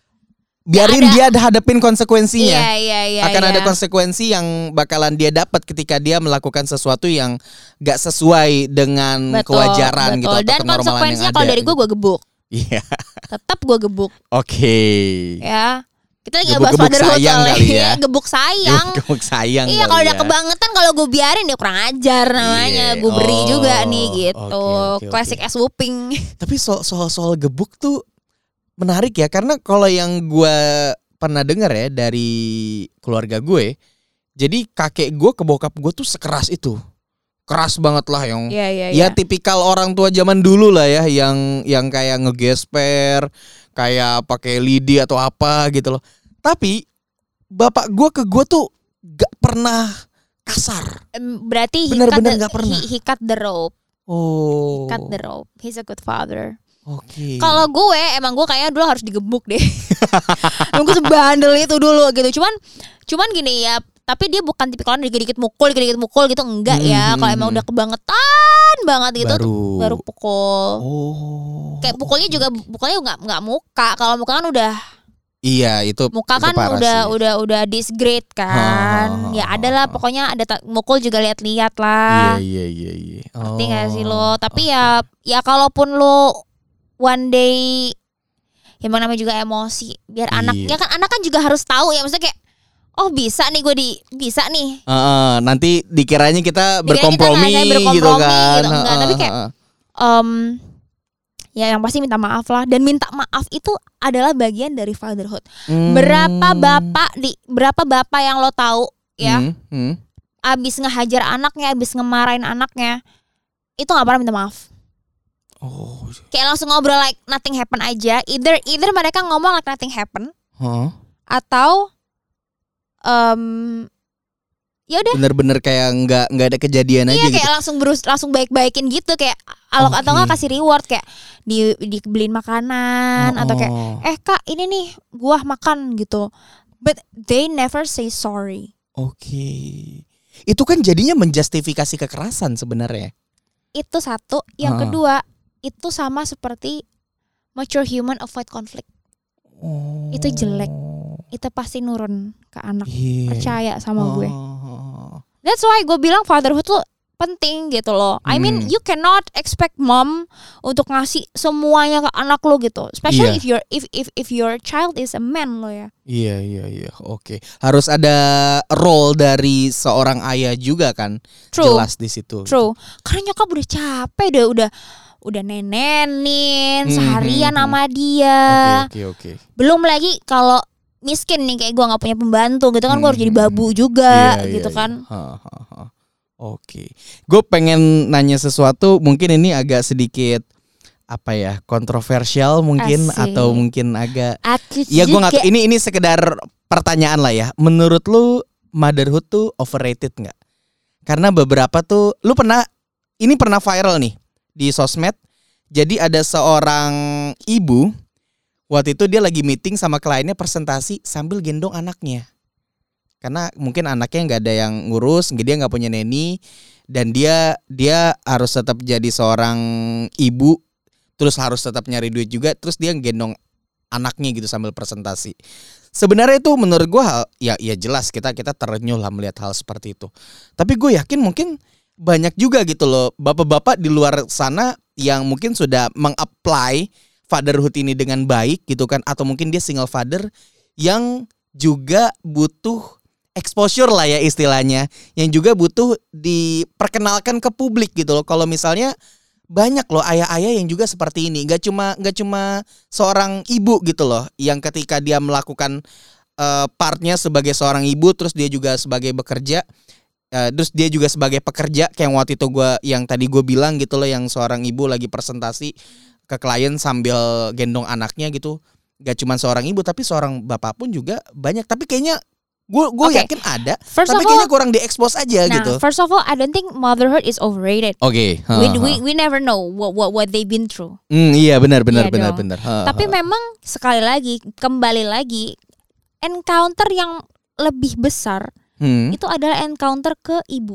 biarin dia hadapin konsekuensinya. Akan ada konsekuensi yang bakalan dia dapat ketika dia melakukan sesuatu yang gak sesuai dengan kewajaran gitu atau dan kenormalan yang ada. Dan konsekuensinya kalau dari gue gebuk. Tetap gue gebuk. Ya. Kita lagi bahas fatherhood soalnya. Gebuk sayang. Gebuk sayang. Iya, kalau udah kebangetan, kalau gue biarin dia kurang ajar namanya. Gue beri juga nih gitu. Classic ass whooping. Tapi soal gebuk tuh menarik ya, karena kalau yang gue pernah dengar ya dari keluarga gue, jadi kakek gue ke bokap gue tuh sekeras itu, keras banget lah yang ya tipikal orang tua zaman dulu lah ya, yang kayak ngegesper, kayak pakai lidi atau apa gitu loh. Tapi bapak gue ke gue tuh gak pernah kasar. Berarti benar-benar gak pernah. He cut the rope. He cut the rope. He's a good father. Kalau gue emang gue kayaknya dulu harus digebuk deh. Emang gue sebandel itu dulu gitu. Cuman gini ya, tapi dia bukan tipikal dikit-dikit mukul gitu, enggak ya. Kalau emang udah kebangetan banget gitu baru pukul. Kayak pukulnya enggak muka. Kalau muka kan udah itu muka kan udah disgrade kan. Ya adalah pokoknya ada mukul juga lihat-lihat lah. Iya. Ngerti gak sih lo? Tapi ya kalaupun lo one day emang namanya juga emosi, biar anaknya kan, anak kan juga harus tahu ya, maksudnya kayak bisa nih bisa nih. Nanti dikiranya kita berkompromi gitu kan. Enggak, tapi kayak ya yang pasti minta maaf lah, dan minta maaf itu adalah bagian dari fatherhood. Berapa bapak yang lo tahu ya, abis ngehajar anaknya, abis ngemarahin anaknya, itu nggak pernah minta maaf. Kayak langsung ngobrol like nothing happen aja. Either mereka ngomong like nothing happen, atau ya udah bener-bener kayak nggak ada kejadian aja. Iya, kayak gitu. langsung baik-baikin gitu, kayak atau nggak kasih reward, kayak dibeliin makanan atau kayak kak ini nih gua makan gitu. But they never say sorry. Itu kan jadinya menjustifikasi kekerasan sebenarnya. Itu satu. Yang kedua, itu sama seperti mature human avoid conflict. Itu jelek. Itu pasti nurun ke anak. Percaya sama gue. That's why gue bilang fatherhood tuh penting gitu loh. I mean you cannot expect mom untuk ngasih semuanya ke anak lo gitu. Especially if your child is a man lo ya. Iya. Oke. Harus ada role dari seorang ayah juga kan. True. Jelas di situ. True. Karena nyokap udah capek deh, udah nenenin seharian sama dia. Oke. Belum lagi kalau miskin nih kayak gue nggak punya pembantu gitu kan, gue harus jadi babu juga gitu kan. Oke. Gue pengen nanya sesuatu, mungkin ini agak sedikit apa ya, kontroversial mungkin. Asik. Atau mungkin agak Aku ya gue nggak juga. tahu, ini sekedar pertanyaan lah ya. Menurut lu motherhood tuh overrated nggak? Karena beberapa tuh lu pernah viral nih di sosmed. Jadi ada seorang ibu, waktu itu dia lagi meeting sama kliennya, presentasi sambil gendong anaknya. Karena mungkin anaknya nggak ada yang ngurus, dia nggak punya neni, dan dia harus tetap jadi seorang ibu, terus harus tetap nyari duit juga, terus dia gendong anaknya gitu sambil presentasi. Sebenarnya itu menurut gue ya jelas kita terenyuh lah melihat hal seperti itu. Tapi gue yakin mungkin banyak juga gitu loh bapak-bapak di luar sana yang mungkin sudah meng-apply fatherhood ini dengan baik gitu kan, atau mungkin dia single father yang juga butuh exposure lah ya istilahnya, yang juga butuh diperkenalkan ke publik gitu loh. Kalau misalnya banyak loh ayah-ayah yang juga seperti ini, nggak cuma seorang ibu gitu loh, yang ketika dia melakukan partnya sebagai seorang ibu, terus dia juga sebagai bekerja, terus dia juga sebagai pekerja, kayak waktu itu yang tadi gue bilang gitu loh, yang seorang ibu lagi presentasi ke klien sambil gendong anaknya gitu. Gak cuma seorang ibu, tapi seorang bapak pun juga banyak. Tapi kayaknya gue yakin ada, tapi kayaknya kurang diekspos aja gitu. First of all, I don't think motherhood is overrated. Oke. We never know what they've been through. Iya benar. Tapi memang kembali lagi encounter yang lebih besar itu adalah encounter ke ibu.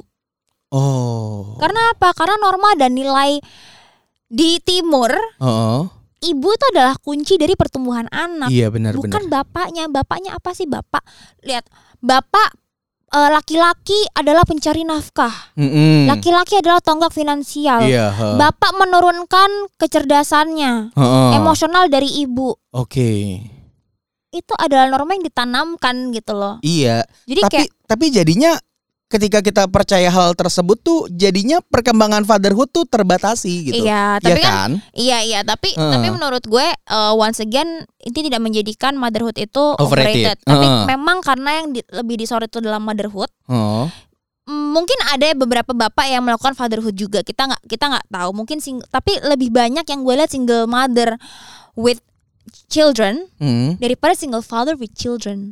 Oh. Karena apa? Karena norma dan nilai di timur. Ibu itu adalah kunci dari pertumbuhan anak. Iya benar. Bukan bapaknya. Bapaknya apa sih bapak? Lihat, bapak laki-laki adalah pencari nafkah. Laki-laki adalah tonggak finansial. Bapak menurunkan kecerdasannya, emosional dari ibu. Oke. Itu adalah norma yang ditanamkan gitu loh. Iya. Jadi tapi jadinya ketika kita percaya hal tersebut tuh jadinya perkembangan fatherhood tuh terbatasi gitu. Iya, tapi kan? Iya, tapi menurut gue once again ini tidak menjadikan motherhood itu overrated. Tapi memang karena yang lebih disorot itu dalam motherhood. Mungkin ada beberapa bapak yang melakukan fatherhood juga. Kita nggak tahu. Mungkin tapi lebih banyak yang gue lihat single mother with children daripada single father with children.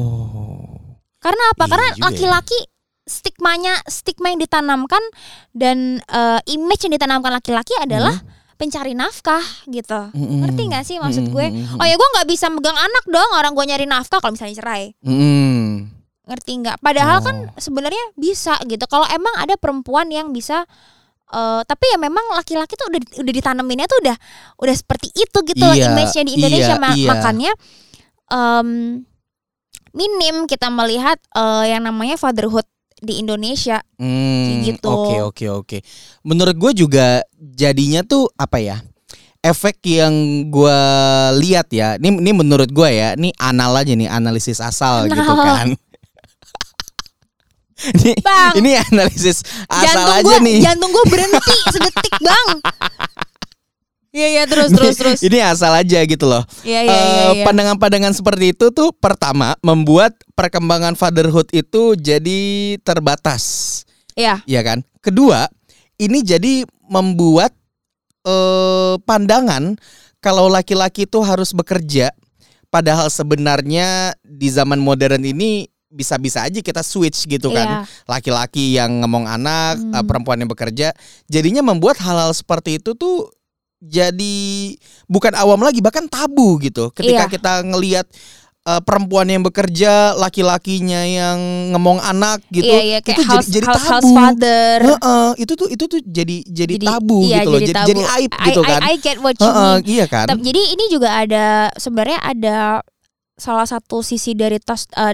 Karena apa? Karena laki-laki stigma yang ditanamkan dan image yang ditanamkan laki-laki adalah pencari nafkah gitu. Ngerti gak sih maksud gue? Oh ya, gue gak bisa megang anak dong, orang gue nyari nafkah kalau misalnya cerai. Ngerti gak? Padahal kan sebenarnya bisa gitu. Kalau emang ada perempuan yang bisa tapi ya memang laki-laki tuh udah ditanaminnya tuh udah seperti itu gitu image-nya di Indonesia. Makanya minim kita melihat yang namanya fatherhood di Indonesia gitu. Oke. Menurut gue juga jadinya tuh apa ya? Efek yang gue lihat ya. Ini menurut gue ya, ini analisis asal gitu kan. Ini analisis asal aja nih. Jantung gue berhenti sedetik, Bang. Iya terus. Ini asal aja gitu loh. Iya. Pandangan-pandangan seperti itu tuh pertama membuat perkembangan fatherhood itu jadi terbatas. Iya. Iya kan? Kedua, ini jadi membuat pandangan kalau laki-laki itu harus bekerja, padahal sebenarnya di zaman modern ini bisa-bisa aja kita switch gitu kan. Laki-laki yang ngomong anak, perempuan yang bekerja. Jadinya membuat hal-hal seperti itu tuh jadi bukan awam lagi, bahkan tabu gitu. Ketika kita ngelihat perempuan yang bekerja, laki-lakinya yang ngomong anak gitu, itu jadi tabu. House father. Itu tuh jadi tabu gitu loh. Jadi aib gitu kan. I get what you mean. Iya kan. Jadi ini juga sebenarnya ada salah satu sisi dari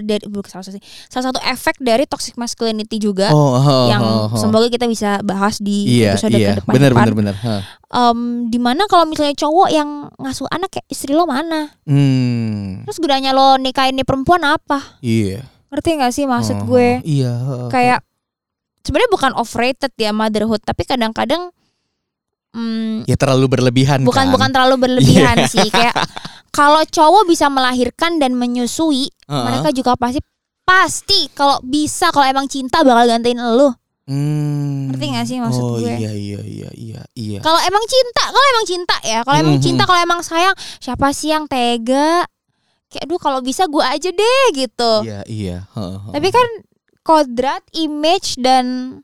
salah satu efek dari toxic masculinity juga yang semoga kita bisa bahas di episode ke depan. Benar. Dimana kalau misalnya cowok yang ngasuh anak kayak istri lo mana? Terus gunanya lo nikahin nih perempuan apa? Iya. Ngerti nggak sih maksud gue? Iya. Kayak sebenarnya bukan overrated ya motherhood, tapi kadang-kadang ya terlalu berlebihan. Bukan terlalu berlebihan sih. Kayak kalau cowok bisa melahirkan dan menyusui, mereka juga pasti kalau emang cinta bakal gantiin elu. Ngerti gak sih maksud gue? Iya. Kalau emang cinta ya, kalau emang sayang, siapa sih yang tega? Kayak kalau bisa gue aja deh gitu. Iya. Tapi kan kodrat, image dan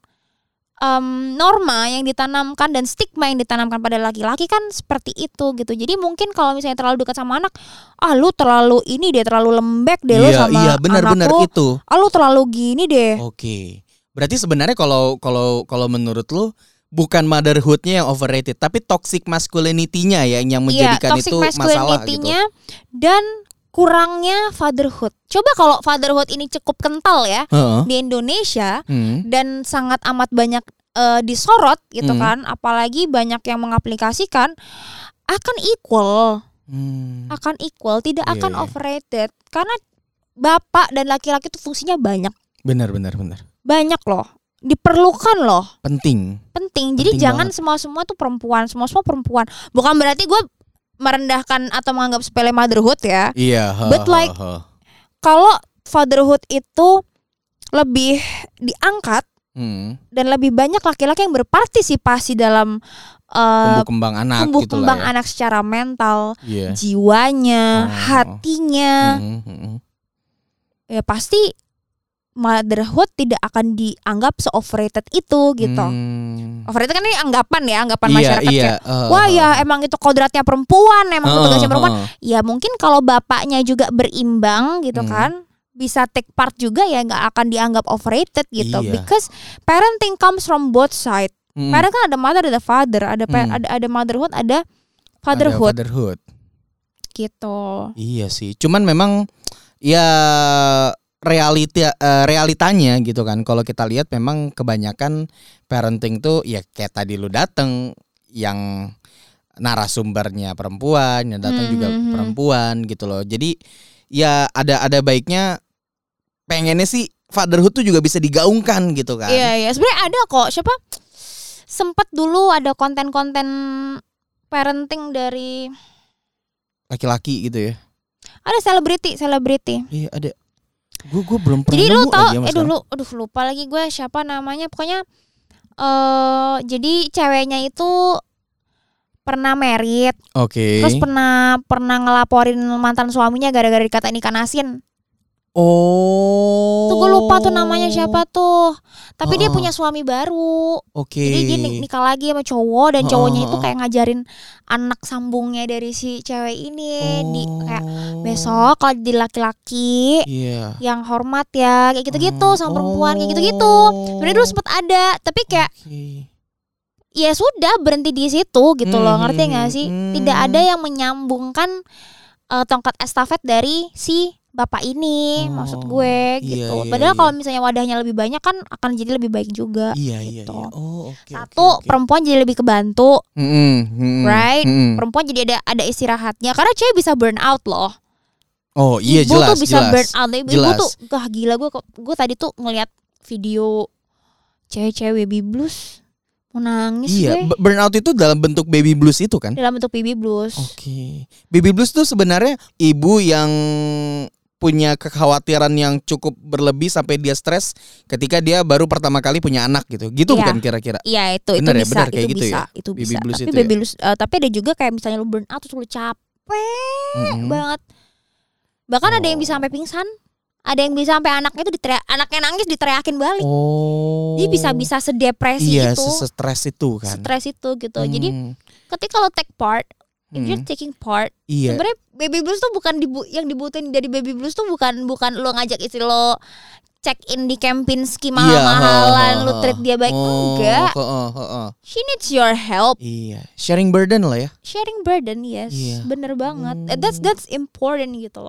norma yang ditanamkan dan stigma yang ditanamkan pada laki-laki kan seperti itu gitu. Jadi mungkin kalau misalnya terlalu dekat sama anak, lu terlalu terlalu lembek deh lu sama benar itu. Lu terlalu gini deh. Oke. Berarti sebenarnya kalau menurut lu bukan motherhoodnya yang overrated, tapi toxic masculinity-nya ya yang menjadikan itu masalah gitu. Dan kurangnya fatherhood. Coba kalau fatherhood ini cukup kental ya di Indonesia dan sangat amat banyak disorot gitu kan, apalagi banyak yang mengaplikasikan, akan equal, tidak akan overrated karena bapak dan laki-laki itu fungsinya banyak. Benar. Banyak loh, diperlukan loh. Penting. Jadi jangan semua tuh perempuan, semua perempuan. Bukan berarti gue merendahkan atau menganggap sepele motherhood ya. Iya. But like kalau fatherhood itu lebih diangkat dan lebih banyak laki-laki yang berpartisipasi dalam tumbuh kembang anak secara mental, jiwanya, hatinya, ya pasti motherhood tidak akan dianggap se-overrated itu gitu. Overrated kan ini anggapan masyarakat kayak wah ya emang itu kodratnya perempuan, emang tugasnya perempuan. Ya mungkin kalau bapaknya juga berimbang gitu kan, bisa take part juga ya nggak akan dianggap overrated gitu. Because parenting comes from both side. Parent kan ada mother, ada father, ada motherhood, ada fatherhood. Gitu. Iya sih. Cuman memang ya realitanya gitu kan, kalau kita lihat memang kebanyakan parenting tuh ya kayak tadi lu dateng yang narasumbernya perempuan, yang datang juga perempuan gitu loh. Jadi ya ada baiknya, pengennya sih fatherhood tuh juga bisa digaungkan gitu kan. Iya sebenarnya ada kok, sempet dulu ada konten-konten parenting dari laki-laki gitu ya. Ada selebriti. Iya ada. Gue belum pernah. Jadi lu tau, lupa lagi gue siapa namanya. Pokoknya jadi ceweknya itu pernah married. Oke. Terus pernah ngelaporin mantan suaminya gara-gara dikatain ikan asin. Tuh gue lupa tuh namanya siapa tuh. Tapi dia punya suami baru. Oke. Jadi dia nikah lagi sama cowok, dan cowoknya itu kayak ngajarin anak sambungnya dari si cewek ini di kayak besok kalau jadi laki-laki yang hormat ya, kayak gitu-gitu sama perempuan kayak gitu-gitu. Sebenarnya dulu sempet ada, tapi kayak ya sudah berhenti di situ gitu loh, ngerti nggak sih? Tidak ada yang menyambungkan tongkat estafet dari si bapak ini, maksud gue gitu. Padahal kalau misalnya wadahnya lebih banyak kan akan jadi lebih baik juga. Gitu. Satu, perempuan jadi lebih kebantu, right? Perempuan jadi ada istirahatnya, karena cewek bisa burn out loh. Oh iya, ibu jelas. Ibu tuh bisa burn out. Ibu tuh gila, gue tadi tuh ngeliat video cewek-cewek baby blues. Mau nangis gue. Burnout itu dalam bentuk baby blues itu kan? Dalam bentuk baby blues. Oke. Baby blues tuh sebenarnya ibu yang punya kekhawatiran yang cukup berlebih sampai dia stres ketika dia baru pertama kali punya anak gitu. Gitu bukan kira-kira? Iya, itu bener bisa, ya, bener, kayak itu gitu bisa, ya? itu baby bisa. Blues tapi itu baby ya? blues, tapi ada juga kayak misalnya lu burn out terus lu capek banget. Bahkan ada yang bisa sampai pingsan. Ada yang bisa sampai anaknya itu anaknya nangis diteriakin balik. Jadi bisa sedepresi itu. Iya, stres itu kan. Stres itu gitu. Jadi ketika lo take part, if you're taking part, sebenarnya baby blues tuh bukan yang dibutuhin dari baby blues tuh bukan lo ngajak istri lo check in di Kempinski mahal-mahalan, lo treat dia baik, enggak. She needs your help. Iya, sharing burden lah ya. Sharing burden, yes. Bener banget. That's important gitu loh.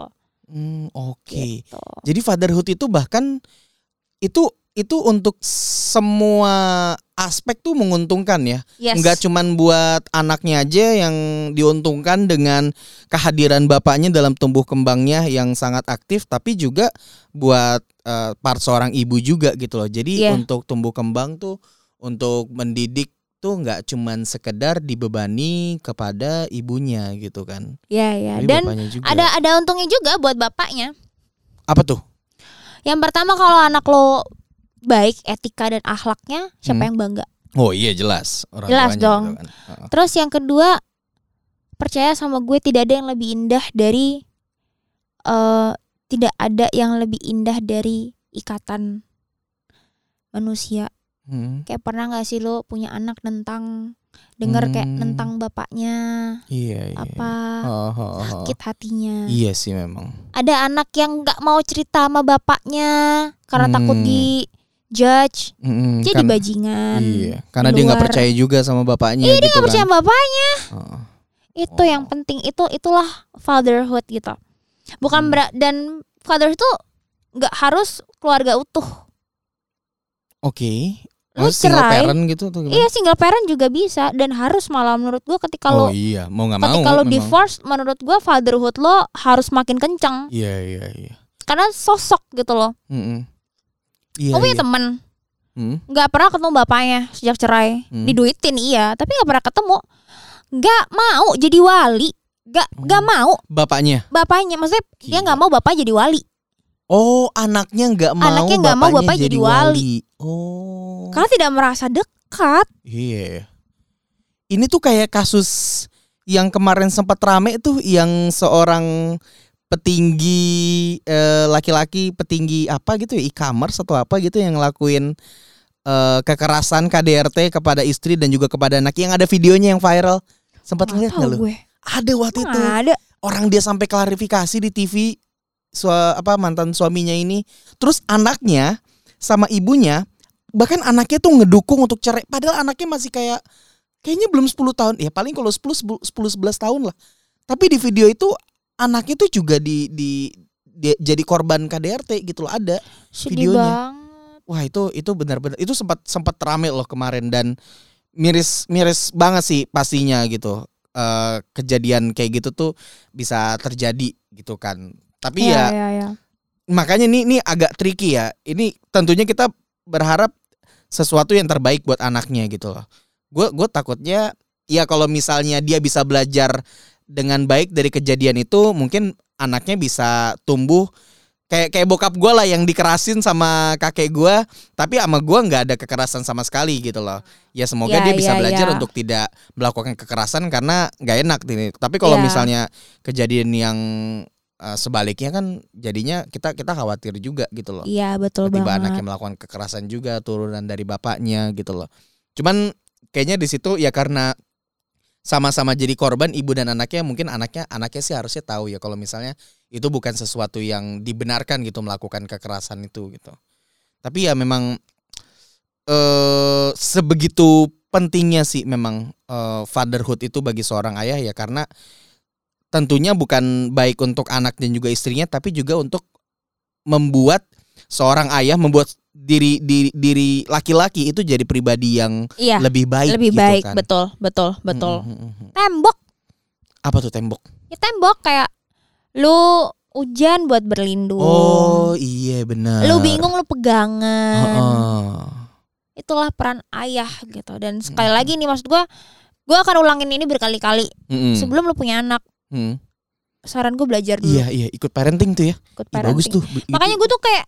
Oke. Gitu. Jadi fatherhood itu bahkan itu untuk semua aspek tuh menguntungkan ya. Yes. Enggak cuman buat anaknya aja yang diuntungkan dengan kehadiran bapaknya dalam tumbuh kembangnya yang sangat aktif, tapi juga buat part seorang ibu juga gitu loh. Jadi untuk tumbuh kembang tuh, untuk mendidik tuh nggak cuman sekedar dibebani kepada ibunya gitu kan. Iya. Tapi Dan juga ada untungnya juga buat bapaknya. Apa tuh? Yang pertama, kalau anak lo baik etika dan akhlaknya, siapa yang bangga? Oh iya jelas. Orang Jelas tuanya dong. gitu kan. Terus yang kedua, percaya sama gue, tidak ada yang lebih indah dari tidak ada yang lebih indah dari ikatan manusia. Kayak pernah gak sih lo punya anak denger kayak nentang bapaknya, sakit hatinya. Iya sih memang. Ada anak yang gak mau cerita sama bapaknya karena takut di judge, jadi bajingan. Iya, karena dia nggak percaya juga sama bapaknya. Iya, gitu dia nggak percaya kan. sama bapaknya. Itu yang penting, itulah fatherhood gitu. Bukan dan fatherhood itu nggak harus keluarga utuh. Oke. Lu single cerai, parent gitu tuh gimana? Iya, single parent juga bisa, dan harus malah menurut gue ketika lo mau nggak mau. Ketika lo divorce, menurut gue fatherhood lo harus makin kencang. Iya. Karena sosok gitu loh. Iya. Gue punya temen nggak pernah ketemu bapaknya sejak cerai. Diduitin iya, tapi nggak pernah ketemu. Nggak mau jadi wali, nggak mau. Bapaknya, maksudnya dia nggak mau bapaknya jadi wali. Oh, anaknya nggak mau bapaknya jadi wali. Oh. Karena tidak merasa dekat. Iya. Ini tuh kayak kasus yang kemarin sempat rame tuh, yang seorang petinggi laki-laki petinggi apa gitu ya, e-commerce atau apa gitu, yang ngelakuin kekerasan KDRT kepada istri dan juga kepada anak, yang ada videonya yang viral. Sempat lihat nggak lu? Ada waktu itu. Ada. Orang dia sampai klarifikasi di TV mantan suaminya ini. Terus anaknya sama ibunya, bahkan anaknya tuh ngedukung untuk cerai, padahal anaknya masih kayaknya belum 10 tahun. Ya paling kalau 10-11 tahun lah. Tapi di video itu anaknya tuh juga di jadi korban KDRT gitu loh, ada sedih videonya. Banget. Wah, itu benar-benar itu sempat rame loh kemarin, dan miris banget sih pastinya gitu. Kejadian kayak gitu tuh bisa terjadi gitu kan. Tapi ya. Makanya ini agak tricky ya. Ini tentunya kita berharap sesuatu yang terbaik buat anaknya gitu loh. Gue takutnya ya kalau misalnya dia bisa belajar dengan baik dari kejadian itu, mungkin anaknya bisa tumbuh kayak bokap gue lah, yang dikerasin sama kakek gue, tapi sama gue nggak ada kekerasan sama sekali gitu loh. Ya semoga dia bisa belajar untuk tidak melakukan kekerasan karena nggak enak ini. Tapi kalau misalnya kejadian yang sebaliknya kan, jadinya kita khawatir juga gitu loh. Iya, betul banget. Tiba anaknya melakukan kekerasan juga turunan dari bapaknya gitu loh. Cuman kayaknya di situ ya karena sama-sama jadi korban, ibu dan anaknya, mungkin anaknya sih harusnya tahu ya kalau misalnya itu bukan sesuatu yang dibenarkan gitu, melakukan kekerasan itu gitu. Tapi ya memang sebegitu pentingnya sih memang fatherhood itu bagi seorang ayah ya, karena tentunya bukan baik untuk anak dan juga istrinya, tapi juga untuk membuat seorang ayah, membuat diri laki-laki itu jadi pribadi yang lebih baik gitu kan. Betul. Tembok. Apa tuh tembok? Ya tembok, kayak lu hujan buat berlindung. Oh iya benar. Lu bingung, lu pegangan. Itulah peran ayah gitu. Dan sekali lagi nih, maksud gue akan ulangin ini berkali-kali. Sebelum lu punya anak, saran gue belajar dulu. Iya, ikut parenting tuh ya. Bagus tuh. Makanya gue tuh kayak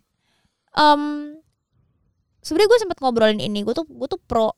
sebenarnya gue sempet ngobrolin ini. Gue tuh pro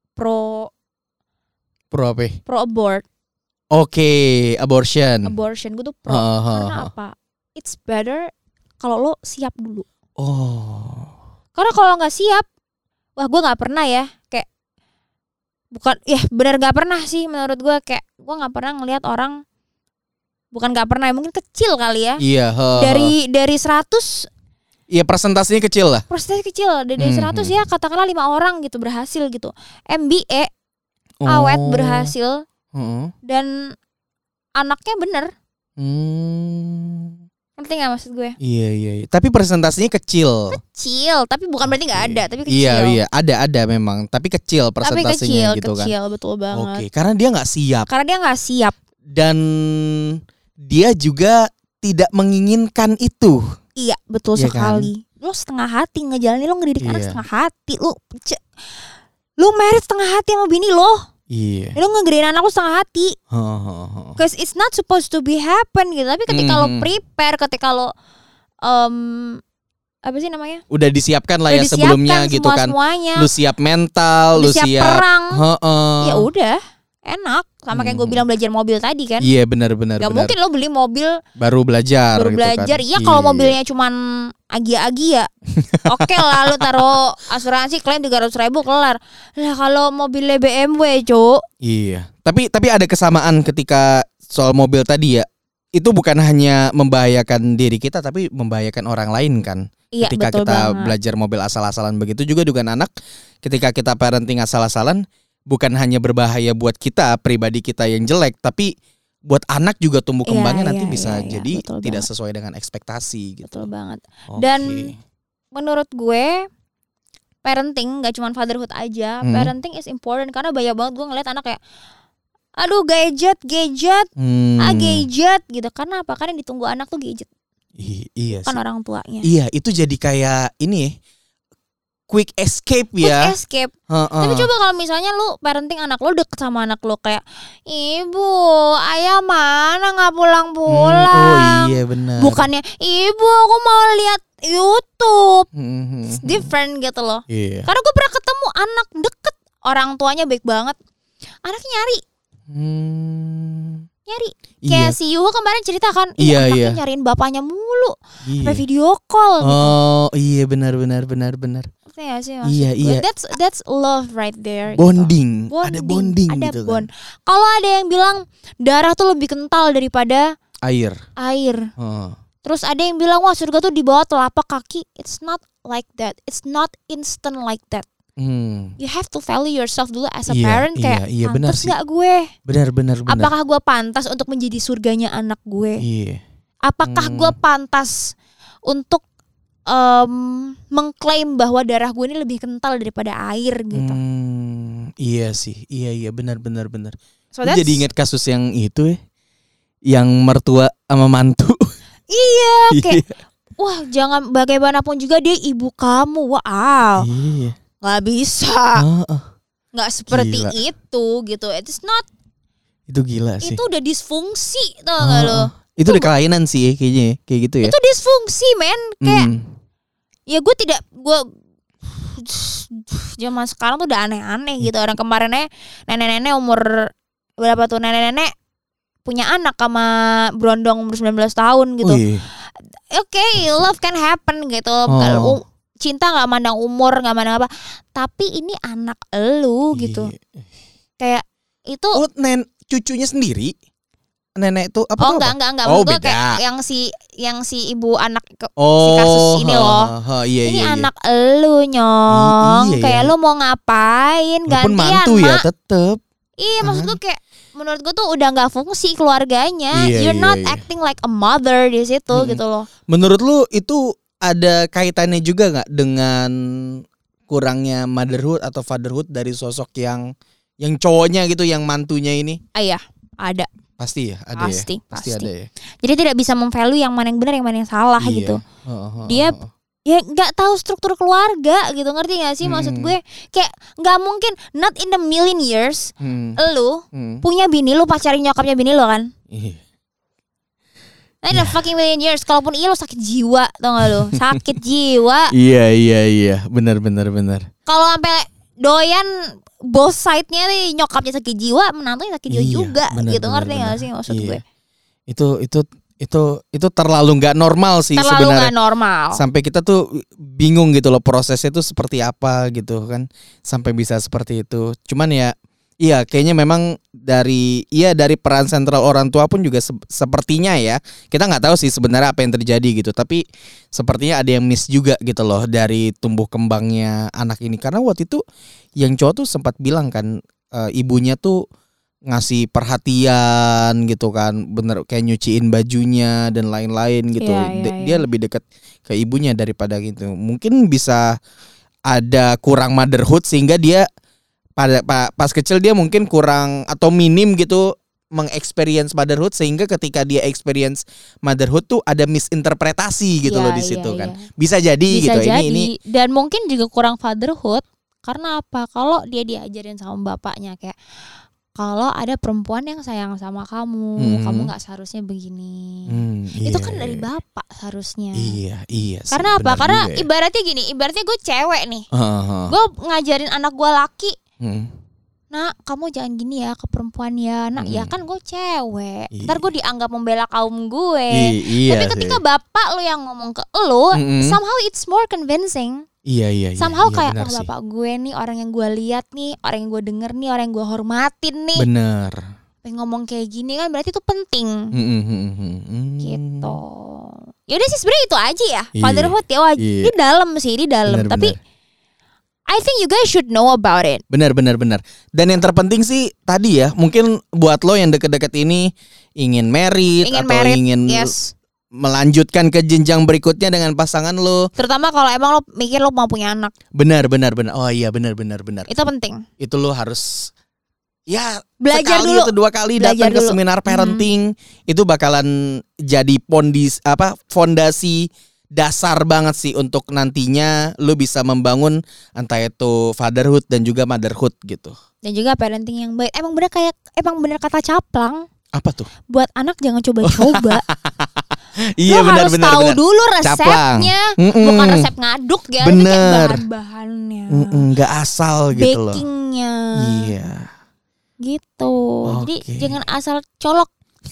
apa? Pro abort. Oke, abortion. Gue tuh pro. Karena apa? It's better kalau lo siap dulu. Oh. Karena kalau nggak siap, wah gue nggak pernah ya. Kayak bukan, ya benar nggak pernah sih menurut gue. Kayak gue nggak pernah ngelihat orang, bukan nggak pernah, mungkin kecil kali ya. Iya. Dari 100. Iya, presentasinya kecil lah. Presentasi kecil dari 100 ya, katakanlah 5 orang gitu berhasil gitu. MBA awet berhasil. Dan anaknya bener. Ngerti gak maksud gue? Iya. Tapi persentasenya kecil. Kecil, tapi bukan berarti gak ada, tapi kecil. Iya, ada memang, tapi kecil persentasenya gitu kan. Kecil, betul banget. Oke, karena dia nggak siap. Dan dia juga tidak menginginkan itu. Iya, betul Iya sekali. kan? Lo setengah hati ngejalanin, lo ngedidik anak Iya. setengah hati. Lo married setengah hati sama bini lo. Iya. Lo ngegedein anak lo setengah hati. Cause it's not supposed to be happen gitu. Tapi ketika lo prepare, ketika lo apa sih namanya? Udah disiapkan lah ya Udah sebelumnya disiapkan gitu kan. semuanya. Lu siap mental, lu siap perang. Heeh. Ya udah, enak. Sama kayak gue bilang belajar mobil tadi kan. Iya benar. Gak mungkin lo beli mobil baru belajar gitu kan. Iya kalau mobilnya cuman agi-agi ya oke lah, lo taruh asuransi klaim 300.000 kelar. Lah kalau mobilnya BMW cuk. Iya. Tapi ada kesamaan ketika soal mobil tadi ya. Itu bukan hanya membahayakan diri kita tapi membahayakan orang lain kan. Iya, Ketika betul kita banget. belajar mobil asal-asalan begitu juga dengan anak. Ketika kita parenting asal-asalan bukan hanya berbahaya buat kita pribadi kita yang jelek, tapi buat anak juga tumbuh kembangnya nanti bisa jadi betul tidak banget. sesuai dengan ekspektasi gitu. Betul banget. Oke. Dan menurut gue parenting gak cuma fatherhood aja, parenting is important karena banyak banget gue ngeliat anak kayak aduh gadget gadget gitu. Karena apa? Karena yang ditunggu anak tuh gadget, iya kan sih. orang tuanya. Iya, itu jadi kayak ini quick escape ya. Quick escape. Tapi coba kalau misalnya lu parenting anak lu deket sama anak lu kayak ibu, ayah mana nggak pulang-pulang. Oh iya benar. Bukannya ibu aku mau lihat YouTube. Hmm. It's different gitu loh. Iya. Karena gue pernah ketemu anak deket, orang tuanya baik banget, anaknya nyari. Iya. Kayak si Yuho kemarin cerita kan, Iya, anaknya iya. nyariin bapaknya mulu, Iya. sampai video call. Oh iya benar. Ngerti gak sih maksud Iya, gue? iya. That's love right there. Bonding. Gitu. Ada bonding ada gitu bond. kan. Kalau ada yang bilang darah tuh lebih kental daripada Air. air. Heeh. Terus ada yang bilang wah surga tuh di bawah telapak kaki. It's not like that. It's not instant like that. You have to value yourself dulu as a Iya, parent. Kayak iya, benar pantas sih. gak gue? Benar. Apakah gue pantas untuk menjadi surganya anak gue? Iya. Apakah gue pantas untuk mengklaim bahwa darah gue ini lebih kental daripada air gitu? Iya sih. Iya benar. So Gue that's- jadi ingat kasus yang itu ya. Yang mertua sama mantu. Iya, kayak wah jangan bagaimanapun juga dia ibu kamu. Wow, Iya. nggak bisa, Heeh. nggak seperti Gila. itu gitu. It's not, Itu gila sih. itu udah disfungsi, tau nggak lo? Itu udah kelainan sih kayaknya kayak gitu ya. Itu disfungsi men, kayak ya gue zaman sekarang tuh udah aneh-aneh gitu. Orang kemarinnya nenek-nenek umur berapa tuh, nenek-nenek punya anak sama berondong umur 19 tahun gitu. Wih. Oke, love can happen gitu. Cinta nggak mandang umur, nggak mandang apa. Tapi ini anak elu gitu. Iya. Kayak itu. Oh, cucunya sendiri? Nenek itu apa? Oh tuh apa? enggak. Oh, Maksud gue beda. kayak yang si ibu anak si kasus ini loh. Iya, Ini iya. anak elu nyong. Iya, Kayak iya. lu mau ngapain? Walaupun Gantian mantu ya mak. tetep. Iya, maksud gue kayak menurut gue tuh udah nggak fungsi keluarganya. Iya, You're not iya. acting like a mother di situ gitu loh. Menurut lu itu ada kaitannya juga nggak dengan kurangnya motherhood atau fatherhood dari sosok yang cowoknya gitu, yang mantunya ini? Iya, ada. Pasti ya, ada Pasti, ya. Pasti pasti. ada ya. Jadi tidak bisa memvalue yang mana yang benar, yang mana yang salah Iya. gitu. Heeh. Dia ya nggak tahu struktur keluarga gitu, ngerti nggak sih maksud gue? Kayak nggak mungkin, not in the million years lu punya bini, lu pacarin nyokapnya bini lu kan? Iya. In the fucking million years, kalaupun iya lu sakit jiwa, tau gak lu? Sakit jiwa. Iya, benar. Kalau sampai doyan both side-nya nih, nyokapnya sakit jiwa, menantunya sakit jiwa Iya, juga benar, gitu, benar, ngerti nggak benar. sih maksud Iya. gue? Itu terlalu nggak normal sih Terlalu sebenarnya. nggak normal. Sampai kita tuh bingung gitu loh prosesnya tuh seperti apa gitu kan, sampai bisa seperti itu. Cuman ya iya kayaknya memang dari peran sentral orang tua pun juga sepertinya ya, kita nggak tahu sih sebenarnya apa yang terjadi gitu, tapi sepertinya ada yang miss juga gitu loh dari tumbuh kembangnya anak ini. Karena waktu itu yang cowok tuh sempat bilang kan, ibunya tuh ngasih perhatian gitu kan, bener kayak nyuciin bajunya dan lain-lain gitu. Dia lebih dekat ke ibunya daripada gitu. Mungkin bisa ada kurang motherhood sehingga dia pas kecil dia mungkin kurang atau minim gitu mengexperience motherhood, sehingga ketika dia experience motherhood tuh ada misinterpretasi gitu loh di situ kan. Bisa jadi bisa gitu. Jadi. Ini Dan mungkin juga kurang fatherhood karena apa? Kalau dia diajarin sama bapaknya kayak kalau ada perempuan yang sayang sama kamu, kamu nggak seharusnya begini. Itu kan dari bapak seharusnya. Iya. Karena apa? Karena ibaratnya gini, ibaratnya gue cewek nih, gue ngajarin anak gue laki, nak kamu jangan gini ya ke perempuan ya, nak ya kan gue cewek, ntar gue dianggap membela kaum gue. Tapi ketika bapak lo yang ngomong ke lo, somehow it's more convincing. Iya. Somehow kayak bapak gue nih, orang yang gue lihat nih, orang yang gue denger nih, orang yang gue hormatin nih. Bener. Ngomong kayak gini kan berarti itu penting. Gitu. Yaudah sih sebenarnya itu aja ya. Fatherhood ya di dalam sih, di dalam. Bener, tapi I think you guys should know about it. Benar. Dan yang terpenting sih tadi ya, mungkin buat lo yang deket-deket ini ingin married atau ingin melanjutkan ke jenjang berikutnya dengan pasangan lo. Terutama kalau emang lo mikir lo mau punya anak. Benar. Oh iya benar. Itu penting. Itu lo harus ya belajar sekali dulu atau 2 kali datang ke seminar parenting. Itu bakalan jadi fondasi dasar banget sih untuk nantinya lo bisa membangun entah itu fatherhood dan juga motherhood gitu. Dan juga parenting yang baik. Emang bener kata Caplang. Apa tuh? Buat anak jangan coba-coba. Iya, lo harus tahu dulu resepnya, bukan resep ngaduk ya, itu kayak bahan-bahannya, nggak asal gitu loh. Bakingnya, iya, gitu. Jadi jangan asal colok,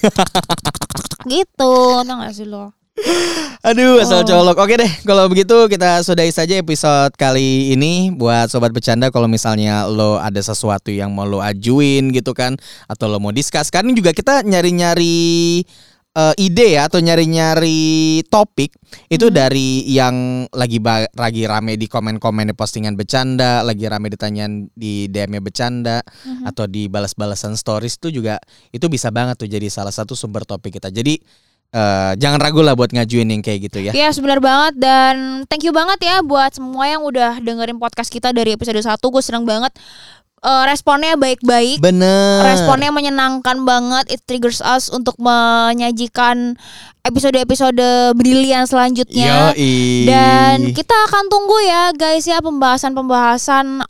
gitu, tau gak sih lo? Aduh, asal colok. Oke deh, kalau begitu kita sudahi saja episode kali ini. Buat Sobat Bercanda, kalau misalnya lo ada sesuatu yang mau lo ajuin gitu kan, atau lo mau discuss, sekarang juga kita nyari-nyari ide ya, atau nyari-nyari topik itu dari yang lagi rame di komen-komen di postingan Bercanda, lagi rame ditanyain di DM-nya Bercanda, atau di balas-balasan stories itu juga, itu bisa banget tuh jadi salah satu sumber topik kita. Jadi jangan ragu lah buat ngajuin yang kayak gitu ya. Iya, benar banget. Dan thank you banget ya buat semua yang udah dengerin podcast kita dari episode 1. Gue seneng banget. Responnya baik-baik. Bener. Responnya menyenangkan banget. It triggers us untuk menyajikan episode-episode brilian selanjutnya. Yoi. Dan kita akan tunggu ya guys ya pembahasan-pembahasan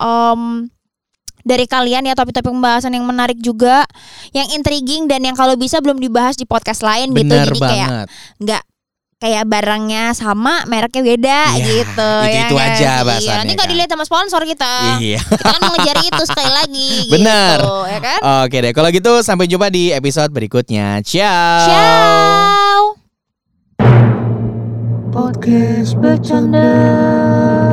dari kalian ya, topik-topik pembahasan yang menarik juga, yang intriguing dan yang kalau bisa belum dibahas di podcast lain. Bener gitu. Jadi banget. kayak nggak kayak barangnya sama, mereknya beda gitu. Itu ya aja kan? bahasannya. Nanti nggak dilihat sama sponsor kita. Iya. Kita kan mengejar itu sekali lagi. Bener. Gitu, ya kan? Oke deh, kalau gitu sampai jumpa di episode berikutnya. Ciao. Ciao. Podcast Bercanda.